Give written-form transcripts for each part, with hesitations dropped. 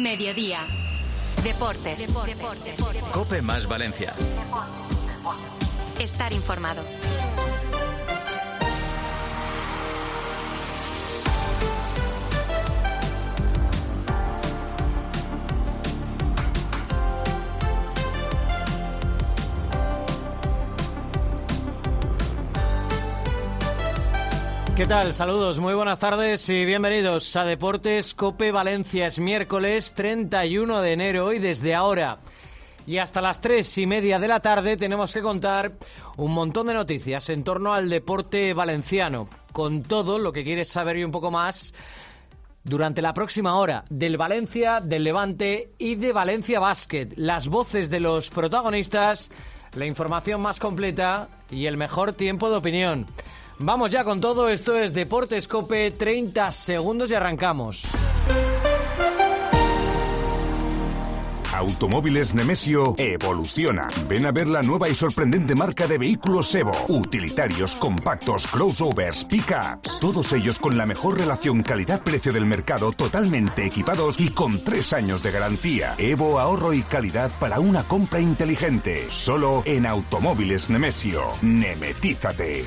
Mediodía. Deportes. COPE más Valencia. Estar informado. ¿Qué tal? Saludos, muy buenas tardes y bienvenidos a Deportes COPE Valencia. Es miércoles 31 de enero y desde ahora y hasta las 3:30 de la tarde tenemos que contar un montón de noticias en torno al deporte valenciano, con todo lo que quieres saber y un poco más durante la próxima hora del Valencia, del Levante y de Valencia Basket. Las voces de los protagonistas, la información más completa y el mejor tiempo de opinión. Vamos ya con todo, esto es Deportes COPE, 30 segundos y arrancamos. Automóviles Nemesio evoluciona. Ven a ver la nueva y sorprendente marca de vehículos Evo. Utilitarios, compactos, crossovers, pick-ups. Todos ellos con la mejor relación calidad-precio del mercado, totalmente equipados y con 3 años de garantía. Evo, ahorro y calidad para una compra inteligente. Solo en Automóviles Nemesio. Nemetízate.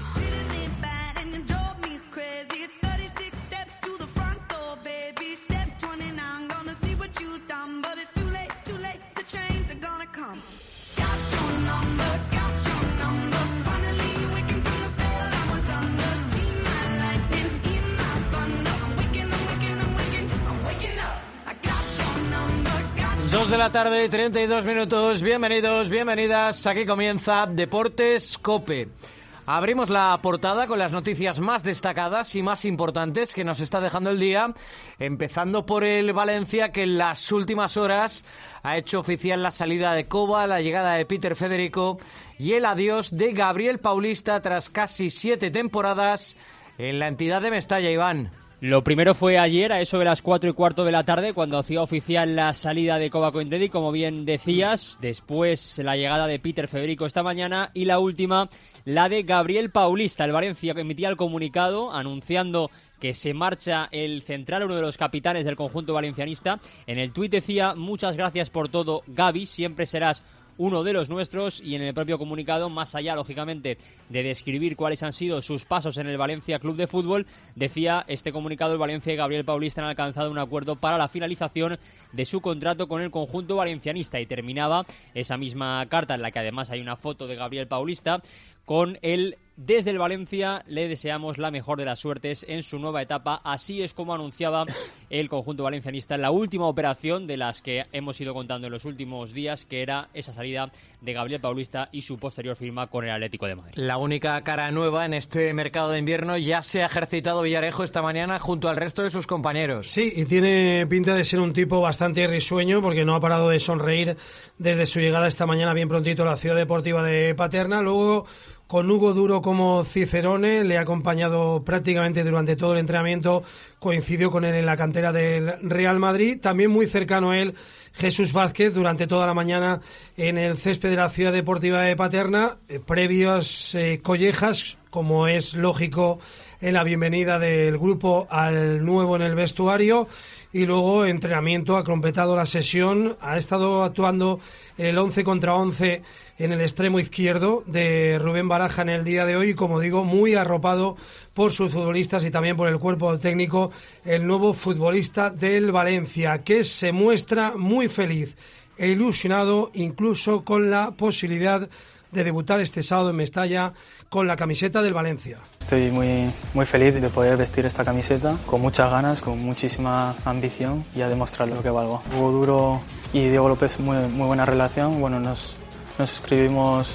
Dos de la tarde, 32 minutos. Bienvenidos, bienvenidas. Aquí comienza Deportes COPE. Abrimos la portada con las noticias más destacadas y más importantes que nos está dejando el día, empezando por el Valencia, que en las últimas horas ha hecho oficial la salida de Coba, la llegada de Peter Federico y el adiós de Gabriel Paulista tras casi 7 temporadas en la entidad de Mestalla. Iván. Lo primero fue ayer, a eso de las 4:15 de la tarde, cuando hacía oficial la salida de Coba Coindredi, como bien decías. Después la llegada de Peter Federico esta mañana y la última, la de Gabriel Paulista. El Valencia emitía el comunicado anunciando que se marcha el central, uno de los capitanes del conjunto valencianista. En el tuit decía: muchas gracias por todo, Gaby, siempre serás uno de los nuestros. Y en el propio comunicado, más allá, lógicamente, de describir cuáles han sido sus pasos en el Valencia Club de Fútbol, decía este comunicado: el Valencia y Gabriel Paulista han alcanzado un acuerdo para la finalización de su contrato con el conjunto valencianista. Y terminaba esa misma carta, en la que además hay una foto de Gabriel Paulista, con el: desde el Valencia le deseamos la mejor de las suertes en su nueva etapa. Así es como anunciaba el conjunto valencianista la última operación de las que hemos ido contando en los últimos días, que era esa salida de Gabriel Paulista y su posterior firma con el Atlético de Madrid. La única cara nueva en este mercado de invierno. Ya se ha ejercitado Villarejo esta mañana junto al resto de sus compañeros. Sí, y tiene pinta de ser un tipo bastante risueño, porque no ha parado de sonreír desde su llegada esta mañana bien prontito a la Ciudad Deportiva de Paterna. Luego, con Hugo Duro como Cicerone, le ha acompañado prácticamente durante todo el entrenamiento, coincidió con él en la cantera del Real Madrid. También muy cercano a él, Jesús Vázquez, durante toda la mañana en el césped de la Ciudad Deportiva de Paterna, previas collejas, como es lógico en la bienvenida del grupo al nuevo en el vestuario. Y luego entrenamiento, ha completado la sesión, ha estado actuando el 11 contra 11 en el extremo izquierdo de Rubén Baraja en el día de hoy, y como digo, muy arropado por sus futbolistas y también por el cuerpo técnico, el nuevo futbolista del Valencia, que se muestra muy feliz e ilusionado, incluso con la posibilidad de debutar este sábado en Mestalla con la camiseta del Valencia. Estoy muy feliz de poder vestir esta camiseta, con muchas ganas, con muchísima ambición, y a demostrar lo que valgo. Hugo Duro y Diego López, muy buena relación. Bueno, nos escribimos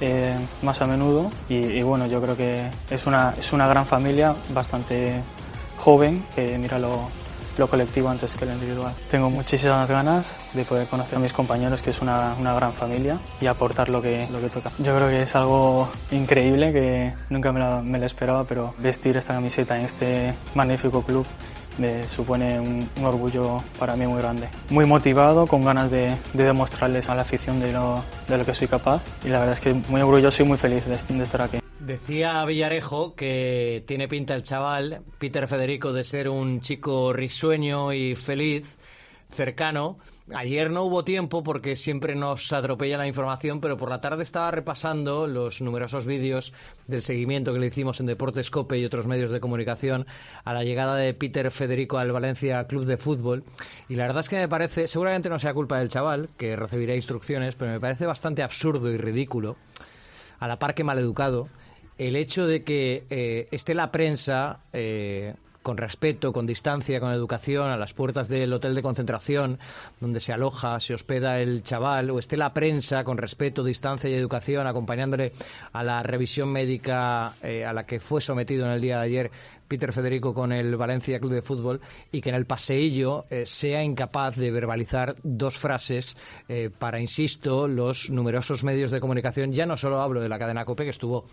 más a menudo y bueno, yo creo que es una gran familia, bastante joven, que mira lo colectivo antes que lo individual. Tengo muchísimas ganas de poder conocer a mis compañeros, que es una gran familia, y aportar lo que toca. Yo creo que es algo increíble, que nunca me lo esperaba, pero vestir esta camiseta en este magnífico club me supone un orgullo para mí muy grande. Muy motivado, con ganas de demostrarles a la afición de lo que soy capaz, y la verdad es que muy orgulloso y muy feliz de estar aquí. Decía Villarejo que tiene pinta el chaval, Peter Federico, de ser un chico risueño y feliz. cercano. Ayer no hubo tiempo porque siempre nos atropella la información, pero por la tarde estaba repasando los numerosos vídeos del seguimiento que le hicimos en Deportes COPE y otros medios de comunicación a la llegada de Peter Federico al Valencia Club de Fútbol. Y la verdad es que me parece, seguramente no sea culpa del chaval, que recibirá instrucciones, pero me parece bastante absurdo y ridículo, a la par que maleducado, el hecho de que esté la prensa con respeto, con distancia, con educación, a las puertas del hotel de concentración donde se aloja, se hospeda el chaval, o esté la prensa con respeto, distancia y educación acompañándole a la revisión médica a la que fue sometido en el día de ayer Peter Federico con el Valencia Club de Fútbol, y que en el paseillo sea incapaz de verbalizar dos frases para, insisto, los numerosos medios de comunicación. Ya no solo hablo de la cadena COPE, que estuvo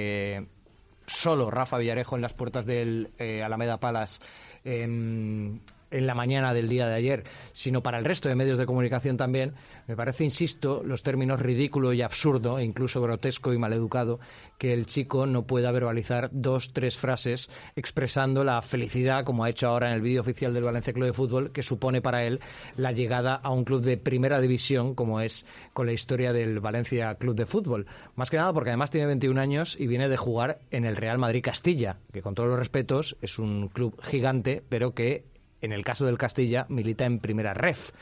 solo Rafa Villarejo en las puertas del Alameda Palace en la mañana del día de ayer, sino para el resto de medios de comunicación también. Me parece, insisto, los términos ridículo y absurdo, e incluso grotesco y maleducado, que el chico no pueda verbalizar 2-3 frases expresando la felicidad, como ha hecho ahora en el vídeo oficial del Valencia Club de Fútbol, que supone para él la llegada a un club de primera división, como es con la historia del Valencia Club de Fútbol. Más que nada porque además tiene 21 años y viene de jugar en el Real Madrid Castilla, que con todos los respetos es un club gigante, pero que en el caso del Castilla milita en primera ref.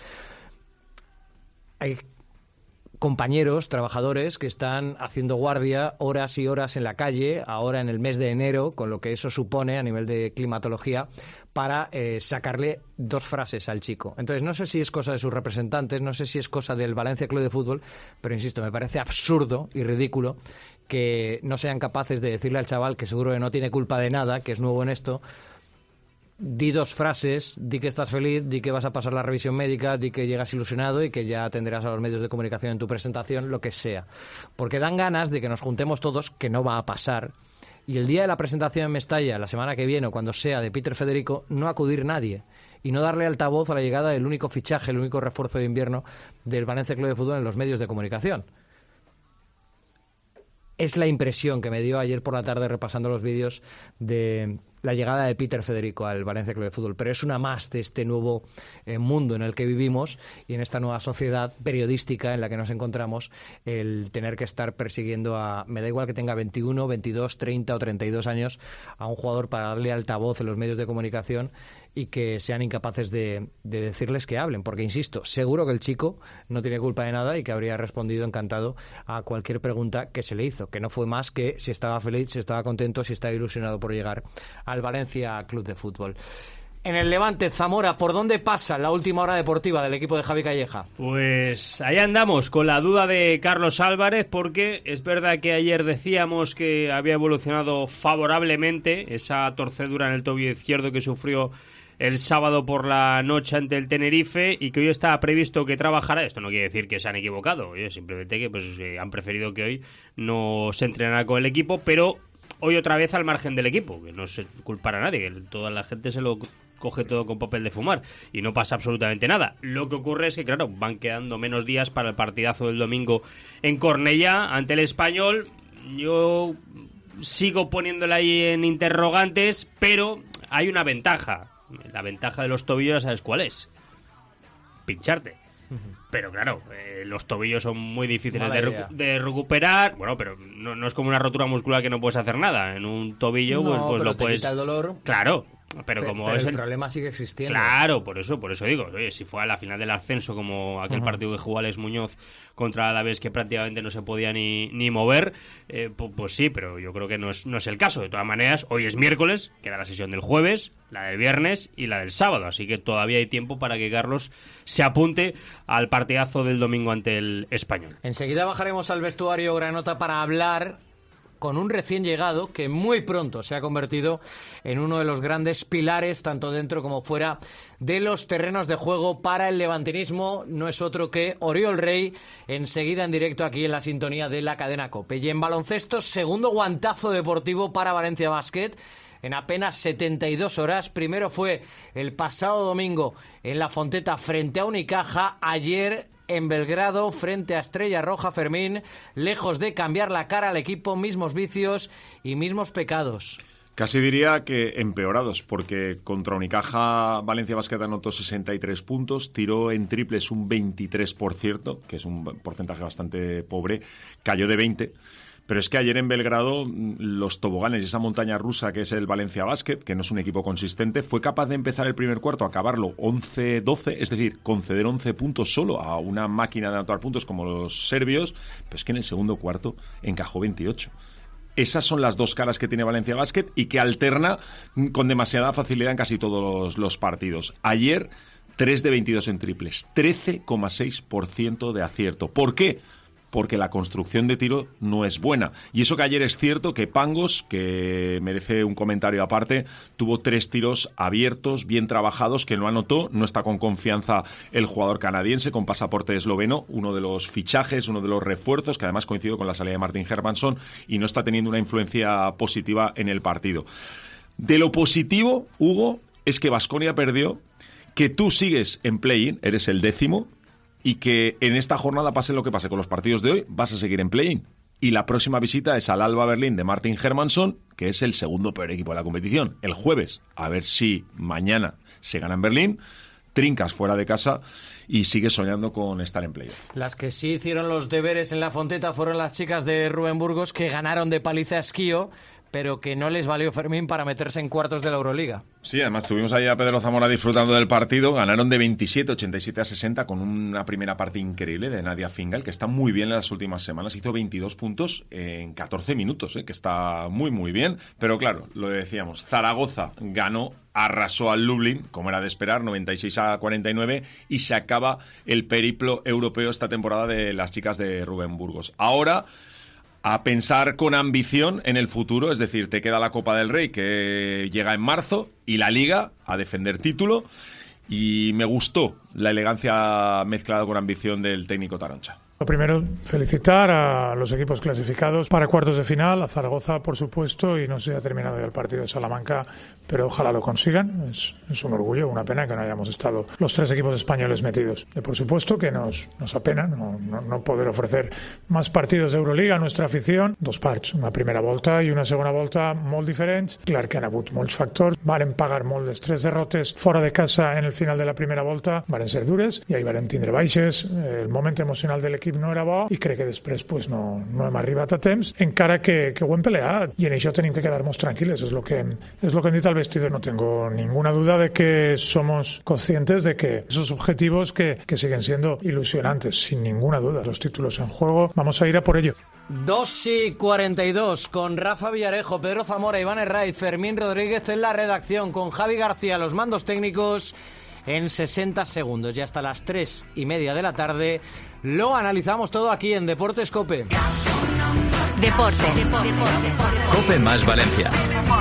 Hay compañeros, trabajadores, que están haciendo guardia horas y horas en la calle, ahora en el mes de enero, con lo que eso supone a nivel de climatología, para sacarle 2 frases al chico. Entonces, no sé si es cosa de sus representantes, no sé si es cosa del Valencia Club de Fútbol, pero insisto, me parece absurdo y ridículo que no sean capaces de decirle al chaval, que seguro que no tiene culpa de nada, que es nuevo en esto: di 2 frases, di que estás feliz, di que vas a pasar la revisión médica, di que llegas ilusionado y que ya atenderás a los medios de comunicación en tu presentación, lo que sea. Porque dan ganas de que nos juntemos todos, que no va a pasar, y el día de la presentación en Mestalla, la semana que viene o cuando sea, de Peter Federico, no acudir nadie y no darle altavoz a la llegada del único fichaje, el único refuerzo de invierno del Valencia Club de Fútbol en los medios de comunicación. Es la impresión que me dio ayer por la tarde repasando los vídeos de la llegada de Peter Federico al Valencia Club de Fútbol. Pero es una más de este nuevo mundo en el que vivimos y en esta nueva sociedad periodística en la que nos encontramos, el tener que estar persiguiendo a, me da igual que tenga 21, 22, 30 o 32 años, a un jugador para darle altavoz en los medios de comunicación y que sean incapaces de decirles que hablen. Porque, insisto, seguro que el chico no tiene culpa de nada y que habría respondido encantado a cualquier pregunta que se le hizo, que no fue más que si estaba feliz, si estaba contento, si estaba ilusionado por llegar al Valencia Club de Fútbol. En el Levante, Zamora, ¿por dónde pasa la última hora deportiva del equipo de Javi Calleja? Pues ahí andamos, con la duda de Carlos Álvarez, porque es verdad que ayer decíamos que había evolucionado favorablemente esa torcedura en el tobillo izquierdo que sufrió el sábado por la noche ante el Tenerife, y que hoy estaba previsto que trabajara. Esto no quiere decir que se han equivocado, simplemente que pues han preferido que hoy no se entrenara con el equipo, pero hoy otra vez al margen del equipo, que no se culpara a nadie, que toda la gente se lo coge todo con papel de fumar y no pasa absolutamente nada. Lo que ocurre es que, claro, van quedando menos días para el partidazo del domingo en Cornellá ante el Español. Yo sigo poniéndola ahí en interrogantes, pero hay una ventaja. La ventaja de los tobillos, ¿sabes cuál es? Pincharte. Pero claro, los tobillos son muy difíciles de recuperar. Bueno, pero no es como una rotura muscular que no puedes hacer nada. En un tobillo, no, pues lo te puedes. Quita el dolor. Claro. Pero como pero es el problema sigue existiendo. Claro, por eso digo, oye, si fue a la final del ascenso, como aquel partido que jugó Alex Muñoz contra el Alavés, que prácticamente no se podía ni mover, pues sí, pero yo creo que no es el caso. De todas maneras, hoy es miércoles, queda la sesión del jueves, la del viernes y la del sábado, así que todavía hay tiempo para que Carlos se apunte al partidazo del domingo ante el Español. Enseguida bajaremos al vestuario granota para hablar con un recién llegado que muy pronto se ha convertido en uno de los grandes pilares, tanto dentro como fuera de los terrenos de juego para el levantinismo. No es otro que Oriol Rey, enseguida en directo aquí en la sintonía de la cadena COPE. Y en baloncesto, segundo guantazo deportivo para Valencia Basket en apenas 72 horas. Primero fue el pasado domingo en La Fonteta frente a Unicaja. Ayer en Belgrado frente a Estrella Roja Fermín, lejos de cambiar la cara al equipo, mismos vicios y mismos pecados. Casi diría que empeorados, porque contra Unicaja Valencia Basket anotó 63 puntos, tiró en triples un 23%, que es un porcentaje bastante pobre, cayó de 20%. Pero es que ayer en Belgrado los toboganes y esa montaña rusa que es el Valencia Basket, que no es un equipo consistente, fue capaz de empezar el primer cuarto, acabarlo 11-12, es decir, conceder 11 puntos solo a una máquina de anotar puntos como los serbios, pero es que en el segundo cuarto encajó 28. Esas son las dos caras que tiene Valencia Basket y que alterna con demasiada facilidad en casi todos los partidos. Ayer, 3 de 22 en triples, 13,6% de acierto. ¿Por qué? Porque la construcción de tiro no es buena. Y eso que ayer es cierto que Pangos, que merece un comentario aparte, tuvo 3 tiros abiertos, bien trabajados, que no anotó. No está con confianza el jugador canadiense con pasaporte esloveno, uno de los fichajes, uno de los refuerzos, que además coincidió con la salida de Martin Hermansson y no está teniendo una influencia positiva en el partido. De lo positivo, Hugo, es que Baskonia perdió, que tú sigues en play-in, eres el 10º, y que en esta jornada, pase lo que pase con los partidos de hoy, vas a seguir en play-in. Y la próxima visita es al Alba Berlín de Martin Hermansson, que es el segundo peor equipo de la competición. El jueves, a ver si mañana se gana en Berlín, trincas fuera de casa y sigues soñando con estar en playoff. Las que sí hicieron los deberes en la Fonteta fueron las chicas de Rubén Burgos, que ganaron de paliza a Esquío, pero que no les valió, Fermín, para meterse en cuartos de la Euroliga. Sí, además tuvimos ahí a Pedro Zamora disfrutando del partido. Ganaron de 27, 87 a 60 con una primera parte increíble de Nadia Fingal, que está muy bien en las últimas semanas. Hizo 22 puntos en 14 minutos, que está muy, muy bien. Pero claro, lo decíamos, Zaragoza ganó, arrasó al Lublin, como era de esperar, 96 a 49, y se acaba el periplo europeo esta temporada de las chicas de Rubén Burgos. Ahora, a pensar con ambición en el futuro, es decir, te queda la Copa del Rey, que llega en marzo, y la Liga a defender título, y me gustó la elegancia mezclada con ambición del técnico Taroncha. Lo primero, felicitar a los equipos clasificados para cuartos de final, a Zaragoza, por supuesto, y no se ha terminado ya el partido de Salamanca, pero ojalá lo consigan. Es un orgullo, una pena que no hayamos estado los 3 equipos españoles metidos. Por supuesto que nos apena no poder ofrecer más partidos de Euroliga a nuestra afición. 2 parts, una primera volta i una segona volta molt diferents. Clar que han hagut molts factors, varen pagar molt les 3 derrotes fora de casa en el final de la primera volta, varen ser dures, i ahí varen tindre baixes, el moment emocional de l'equip no era bo i crec que després pues, no hem arribat a temps, encara que ho hem peleat i en això tenim que quedar-nos tranquiles, és lo que hem dit al vestidor. No tengo ninguna duda de que somos conscientes de que esos objetivos que siguen siendo ilusionantes, sin ninguna duda, los títulos en juego, vamos a ir a por ello. 2:42 con Rafa Villarejo, Pedro Zamora, Iván Herraiz, Fermín Rodríguez en la redacción, con Javi García los mandos técnicos. En 60 segundos y hasta las 3:30 de la tarde lo analizamos todo aquí en Deportes COPE. Deportes. COPE más Valencia.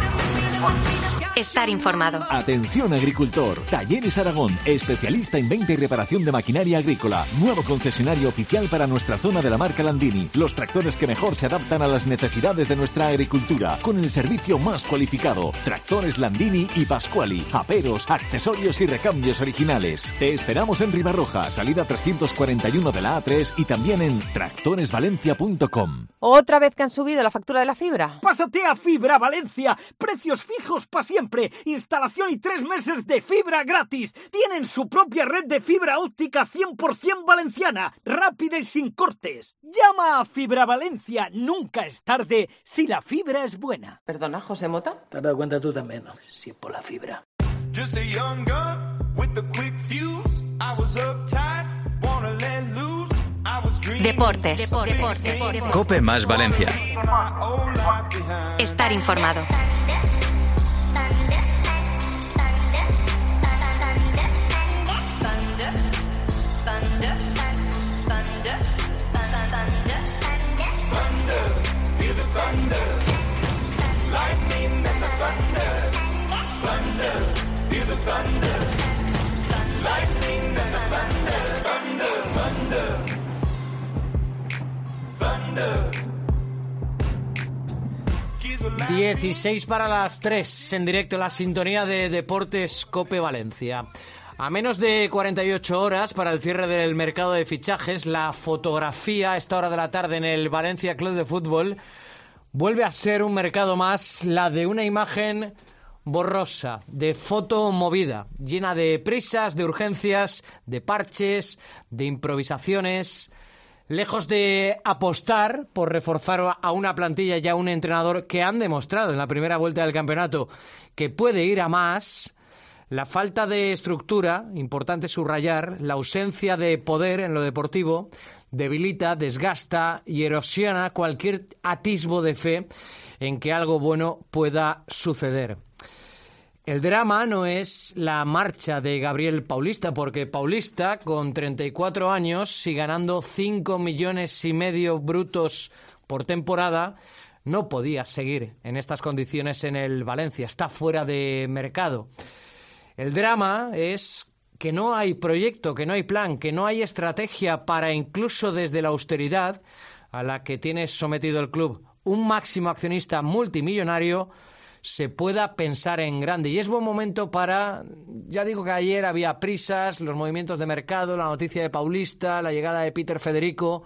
Estar informado. Atención agricultor. Talleres Aragón, especialista en venta y reparación de maquinaria agrícola. Nuevo concesionario oficial para nuestra zona de la marca Landini. Los tractores que mejor se adaptan a las necesidades de nuestra agricultura. Con el servicio más cualificado. Tractores Landini y Pasquali. Aperos, accesorios y recambios originales. Te esperamos en Ribarroja, salida 341 de la A3 y también en tractoresvalencia.com. ¿Otra vez que han subido la factura de la fibra? Pásate a Fibra Valencia. Precios fijos para siempre. Instalación y 3 meses de fibra gratis. Tienen su propia red de fibra óptica 100% valenciana, rápida y sin cortes. Llama a Fibra Valencia. Nunca es tarde si la fibra es buena. Perdona, José Mota. ¿Te has dado cuenta tú también, no? Sí, por la fibra. Just a young gun with a quick fuse. I was uptight, wanna let loose. Deportes. COPE más Valencia. Estar informado. Lightning and the thunder, thunder, thunder, thunder. 16 para las 3 en directo en la sintonía de Deportes COPE Valencia. A menos de 48 horas para el cierre del mercado de fichajes, la fotografía a esta hora de la tarde en el Valencia Club de Fútbol Vuelve a ser un mercado más la de una imagen borrosa, de foto movida, llena de prisas, de urgencias, de parches, de improvisaciones. Lejos de apostar por reforzar a una plantilla y a un entrenador que han demostrado en la primera vuelta del campeonato que puede ir a más, la falta de estructura, importante subrayar, la ausencia de poder en lo deportivo, debilita, desgasta y erosiona cualquier atisbo de fe en que algo bueno pueda suceder. El drama no es la marcha de Gabriel Paulista, porque Paulista, con 34 años y ganando 5,5 millones brutos por temporada, no podía seguir en estas condiciones en el Valencia. Está fuera de mercado. El drama es que no hay proyecto, que no hay plan, que no hay estrategia para, incluso desde la austeridad a la que tiene sometido el club un máximo accionista multimillonario, se pueda pensar en grande. Y es buen momento para, ya digo que ayer había prisas, los movimientos de mercado, la noticia de Paulista, la llegada de Peter Federico.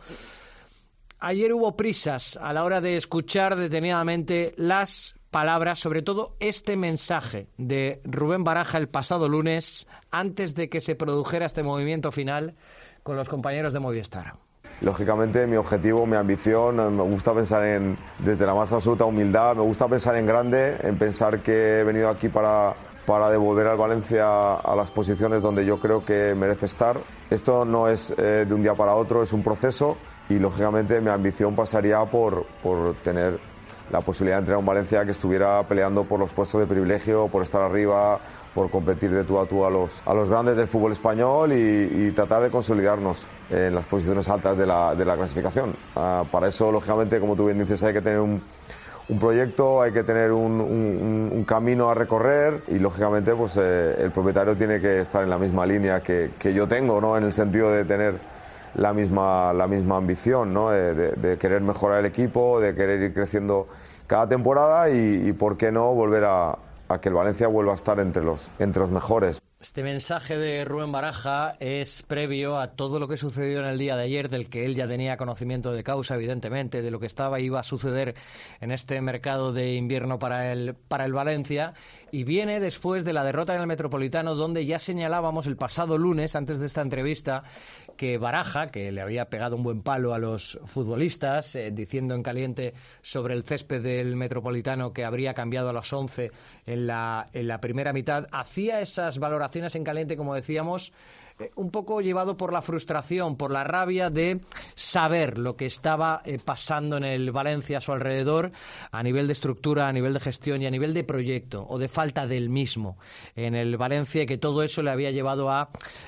Ayer hubo prisas a la hora de escuchar detenidamente las palabras, sobre todo este mensaje de Rubén Baraja el pasado lunes, antes de que se produjera este movimiento final con los compañeros de Movistar. Lógicamente mi objetivo, mi ambición, me gusta pensar desde la más absoluta humildad, me gusta pensar en grande, en pensar que he venido aquí para devolver al Valencia a las posiciones donde yo creo que merece estar. Esto no es de un día para otro, es un proceso y lógicamente mi ambición pasaría por tener la posibilidad de entrenar a un Valencia que estuviera peleando por los puestos de privilegio, por estar arriba, por competir de tú a tú a los grandes del fútbol español y tratar de consolidarnos en las posiciones altas de la clasificación. Para eso, lógicamente, como tú bien dices, hay que tener un proyecto, hay que tener un camino a recorrer y, lógicamente, pues el propietario tiene que estar en la misma línea que yo tengo, ¿no? En el sentido de tener la misma ambición, ¿no? De querer mejorar el equipo, de querer ir creciendo cada temporada y por qué no volver a que el Valencia vuelva a estar entre los mejores. Este mensaje de Rubén Baraja es previo a todo lo que sucedió en el día de ayer, del que él ya tenía conocimiento de causa, evidentemente, de lo que iba a suceder en este mercado de invierno para el Valencia, y viene después de la derrota en el Metropolitano, donde ya señalábamos el pasado lunes, antes de esta entrevista, que Baraja, que le había pegado un buen palo a los futbolistas, diciendo en caliente sobre el césped del Metropolitano que habría cambiado a las 11 en la primera mitad, hacía esas valoraciones en caliente, como decíamos, un poco llevado por la frustración, por la rabia de saber lo que estaba pasando en el Valencia a su alrededor, a nivel de estructura, a nivel de gestión y a nivel de proyecto, o de falta del mismo en el Valencia, y que todo eso le había llevado a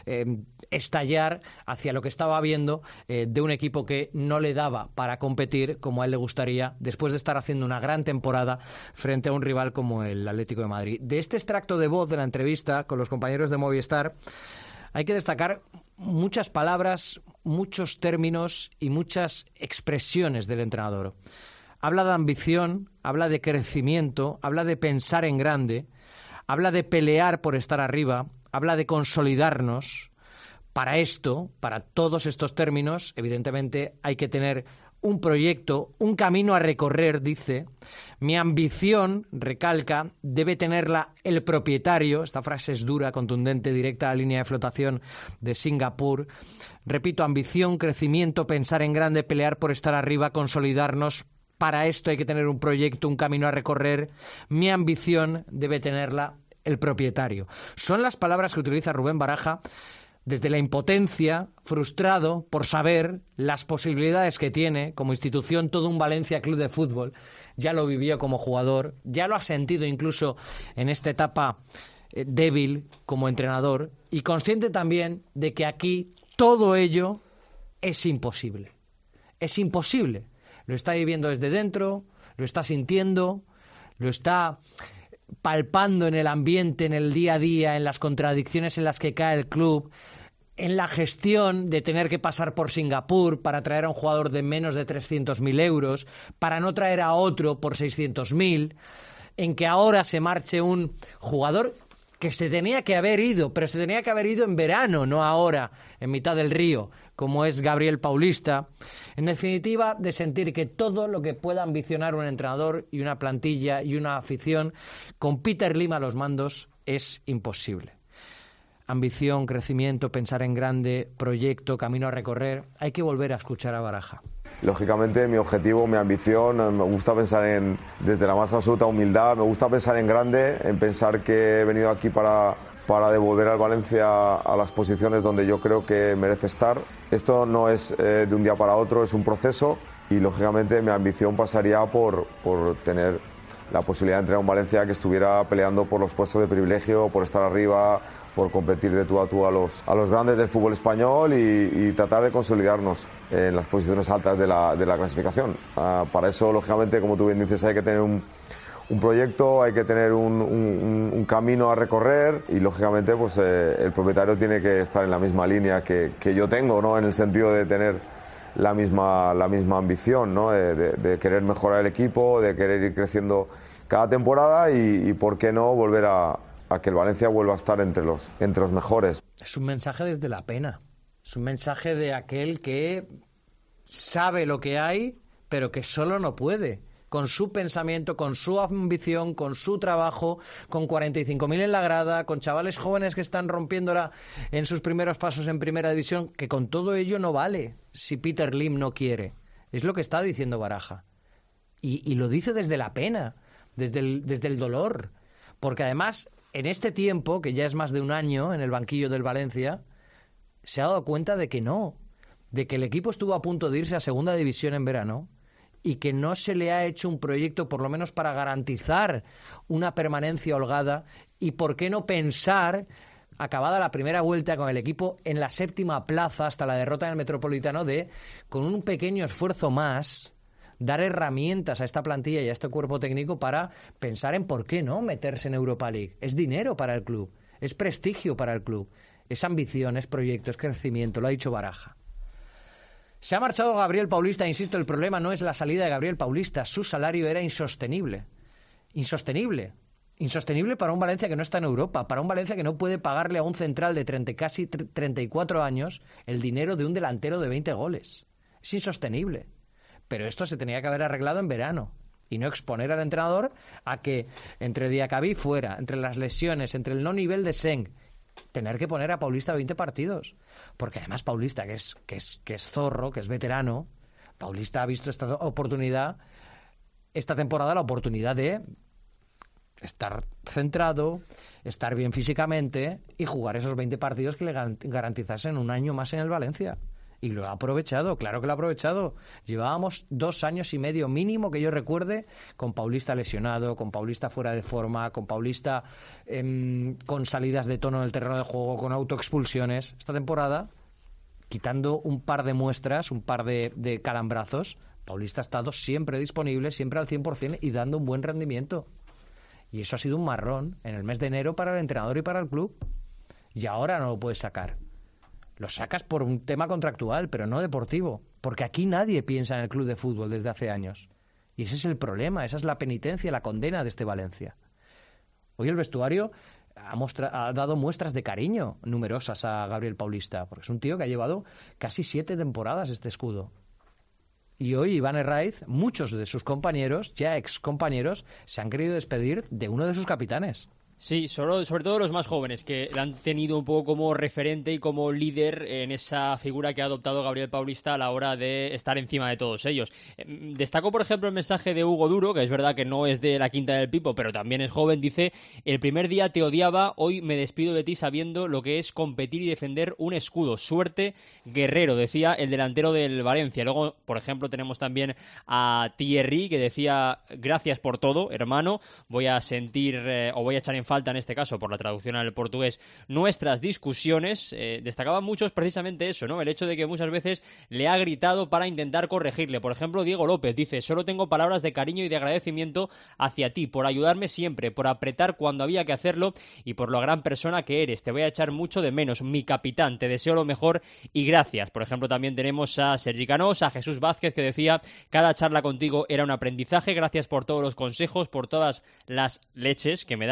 estallar hacia lo que estaba viendo de un equipo que no le daba para competir como a él le gustaría, después de estar haciendo una gran temporada frente a un rival como el Atlético de Madrid. De este extracto de voz de la entrevista con los compañeros de Movistar hay que destacar muchas palabras, muchos términos y muchas expresiones del entrenador. Habla de ambición, habla de crecimiento, habla de pensar en grande, habla de pelear por estar arriba, habla de consolidarnos. Para esto, para todos estos términos, evidentemente hay que tener un proyecto, un camino a recorrer, dice. Mi ambición, recalca, debe tenerla el propietario. Esta frase es dura, contundente, directa a la línea de flotación de Singapur. Repito, ambición, crecimiento, pensar en grande, pelear por estar arriba, consolidarnos. Para esto hay que tener un proyecto, un camino a recorrer. Mi ambición debe tenerla el propietario. Son las palabras que utiliza Rubén Baraja desde la impotencia, frustrado por saber las posibilidades que tiene como institución todo un Valencia Club de Fútbol. Ya lo vivió como jugador, ya lo ha sentido incluso en esta etapa débil como entrenador, y consciente también de que aquí todo ello es imposible. Es imposible. Lo está viviendo desde dentro, lo está sintiendo, lo está palpando en el ambiente, en el día a día, en las contradicciones en las que cae el club, en la gestión de tener que pasar por Singapur para traer a un jugador de menos de 300.000 euros, para no traer a otro por 600.000, en que ahora se marche un jugador que se tenía que haber ido, pero se tenía que haber ido en verano, no ahora, en mitad del río, como es Gabriel Paulista. En definitiva, de sentir que todo lo que pueda ambicionar un entrenador y una plantilla y una afición con Peter Lim a los mandos es imposible. Ambición, crecimiento, pensar en grande, proyecto, camino a recorrer. Hay que volver a escuchar a Baraja. Lógicamente mi objetivo, mi ambición, me gusta pensar desde la más absoluta humildad, me gusta pensar en grande, en pensar que he venido aquí para devolver al Valencia a las posiciones donde yo creo que merece estar. Esto no es de un día para otro, es un proceso y lógicamente mi ambición pasaría por tener la posibilidad de entrenar un Valencia que estuviera peleando por los puestos de privilegio, por estar arriba, por competir de tú a tú a los grandes del fútbol español y tratar de consolidarnos en las posiciones altas de la clasificación. Para eso, lógicamente, como tú bien dices, hay que tener un proyecto, hay que tener un camino a recorrer y, lógicamente, pues el propietario tiene que estar en la misma línea que yo tengo, ¿no? En el sentido de tener la misma ambición, ¿no? De querer mejorar el equipo, de querer ir creciendo cada temporada y ¿por qué no volver a que el Valencia vuelva a estar entre los mejores? Es un mensaje desde la pena. Es un mensaje de aquel que sabe lo que hay, pero que solo no puede. Con su pensamiento, con su ambición, con su trabajo, con 45.000 en la grada, con chavales jóvenes que están rompiéndola en sus primeros pasos en Primera División, que con todo ello no vale si Peter Lim no quiere. Es lo que está diciendo Baraja. Y lo dice desde la pena, desde el dolor. Porque además, en este tiempo, que ya es más de un año en el banquillo del Valencia, se ha dado cuenta de que no, de que el equipo estuvo a punto de irse a Segunda División en verano y que no se le ha hecho un proyecto por lo menos para garantizar una permanencia holgada y por qué no pensar, acabada la primera vuelta con el equipo en la 7ª plaza hasta la derrota en el Metropolitano, de, con un pequeño esfuerzo más, dar herramientas a esta plantilla y a este cuerpo técnico para pensar en por qué no meterse en Europa League. Es dinero para el club, es prestigio para el club, es ambición, es proyecto, es crecimiento, lo ha dicho Baraja. Se ha marchado Gabriel Paulista, insisto, el problema no es la salida de Gabriel Paulista, su salario era insostenible. Insostenible para un Valencia que no está en Europa, para un Valencia que no puede pagarle a un central de casi 34 años el dinero de un delantero de 20 goles. Es insostenible. Pero esto se tenía que haber arreglado en verano y no exponer al entrenador a que entre Diacabí fuera, entre las lesiones, entre el no nivel de Seng, tener que poner a Paulista 20 partidos. Porque además Paulista, que es zorro, que es veterano, Paulista ha visto esta oportunidad, esta temporada, la oportunidad de estar centrado, estar bien físicamente y jugar esos 20 partidos que le garantizasen un año más en el Valencia. Y lo ha aprovechado, claro que lo ha aprovechado. Llevábamos 2 años y medio mínimo, que yo recuerde, con Paulista lesionado, con Paulista fuera de forma, con Paulista con salidas de tono en el terreno de juego, con autoexpulsiones. Esta temporada, quitando un par de muestras, un par de calambrazos, Paulista ha estado siempre disponible, siempre al 100% y dando un buen rendimiento. Y eso ha sido un marrón en el mes de enero para el entrenador y para el club. Y ahora no lo puedes sacar. Lo sacas por un tema contractual, pero no deportivo. Porque aquí nadie piensa en el club de fútbol desde hace años. Y ese es el problema, esa es la penitencia, la condena de este Valencia. Hoy el vestuario ha dado muestras de cariño numerosas a Gabriel Paulista, porque es un tío que ha llevado casi 7 temporadas este escudo. Y hoy Iván Herraiz, muchos de sus compañeros, ya ex compañeros, se han querido despedir de uno de sus capitanes. Sí, sobre todo los más jóvenes, que la han tenido un poco como referente y como líder en esa figura que ha adoptado Gabriel Paulista a la hora de estar encima de todos ellos. Destaco, por ejemplo, el mensaje de Hugo Duro, que es verdad que no es de la Quinta del Pipo, pero también es joven. Dice: el primer día te odiaba, hoy me despido de ti sabiendo lo que es competir y defender un escudo. Suerte, guerrero, decía el delantero del Valencia. Luego, por ejemplo, tenemos también a Thierry, que decía: gracias por todo, hermano, voy a echar en falta, en este caso, por la traducción al portugués, nuestras discusiones. Destacaban muchos precisamente eso, ¿no? El hecho de que muchas veces le ha gritado para intentar corregirle. Por ejemplo, Diego López dice: solo tengo palabras de cariño y de agradecimiento hacia ti, por ayudarme siempre, por apretar cuando había que hacerlo y por la gran persona que eres. Te voy a echar mucho de menos, mi capitán, te deseo lo mejor y gracias. Por ejemplo, también tenemos a Sergi Canós, a Jesús Vázquez, que decía: cada charla contigo era un aprendizaje, gracias por todos los consejos, por todas las leches que me das, por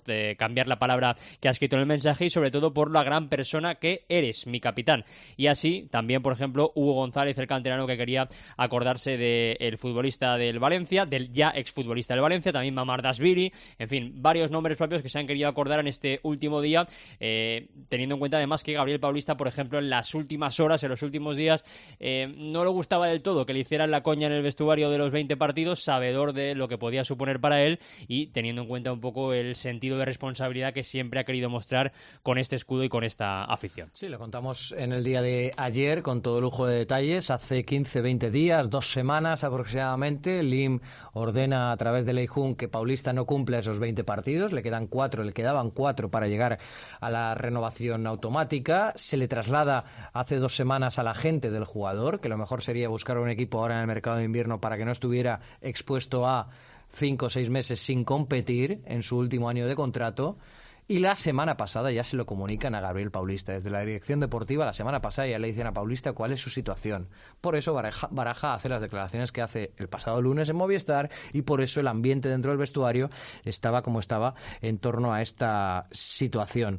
cambiar la palabra que ha escrito en el mensaje y sobre todo por la gran persona que eres, mi capitán. Y así también, por ejemplo, Hugo González, el canterano, que quería acordarse del futbolista del Valencia, del ya exfutbolista del Valencia, también Mamardashvili, en fin, varios nombres propios que se han querido acordar en este último día, teniendo en cuenta además que Gabriel Paulista, por ejemplo, en las últimas horas, en los últimos días, no le gustaba del todo que le hicieran la coña en el vestuario de los 20 partidos, sabedor de lo que podía suponer para él y teniendo en cuenta un poco el sentido de responsabilidad que siempre ha querido mostrar con este escudo y con esta afición. Sí, lo contamos en el día de ayer con todo lujo de detalles. Hace 15-20 días, 2 semanas aproximadamente, Lim ordena a través de Lei Jun que Paulista no cumpla esos 20 partidos, le quedaban 4 para llegar a la renovación automática. Se le traslada hace 2 semanas al agente del jugador, que lo mejor sería buscar un equipo ahora en el mercado de invierno para que no estuviera expuesto a 5 o 6 meses sin competir en su último año de contrato. Y la semana pasada ya se lo comunican a Gabriel Paulista. Desde la dirección deportiva, la semana pasada ya le dicen a Paulista cuál es su situación. Por eso Baraja hace las declaraciones que hace el pasado lunes en Movistar y por eso el ambiente dentro del vestuario estaba como estaba en torno a esta situación.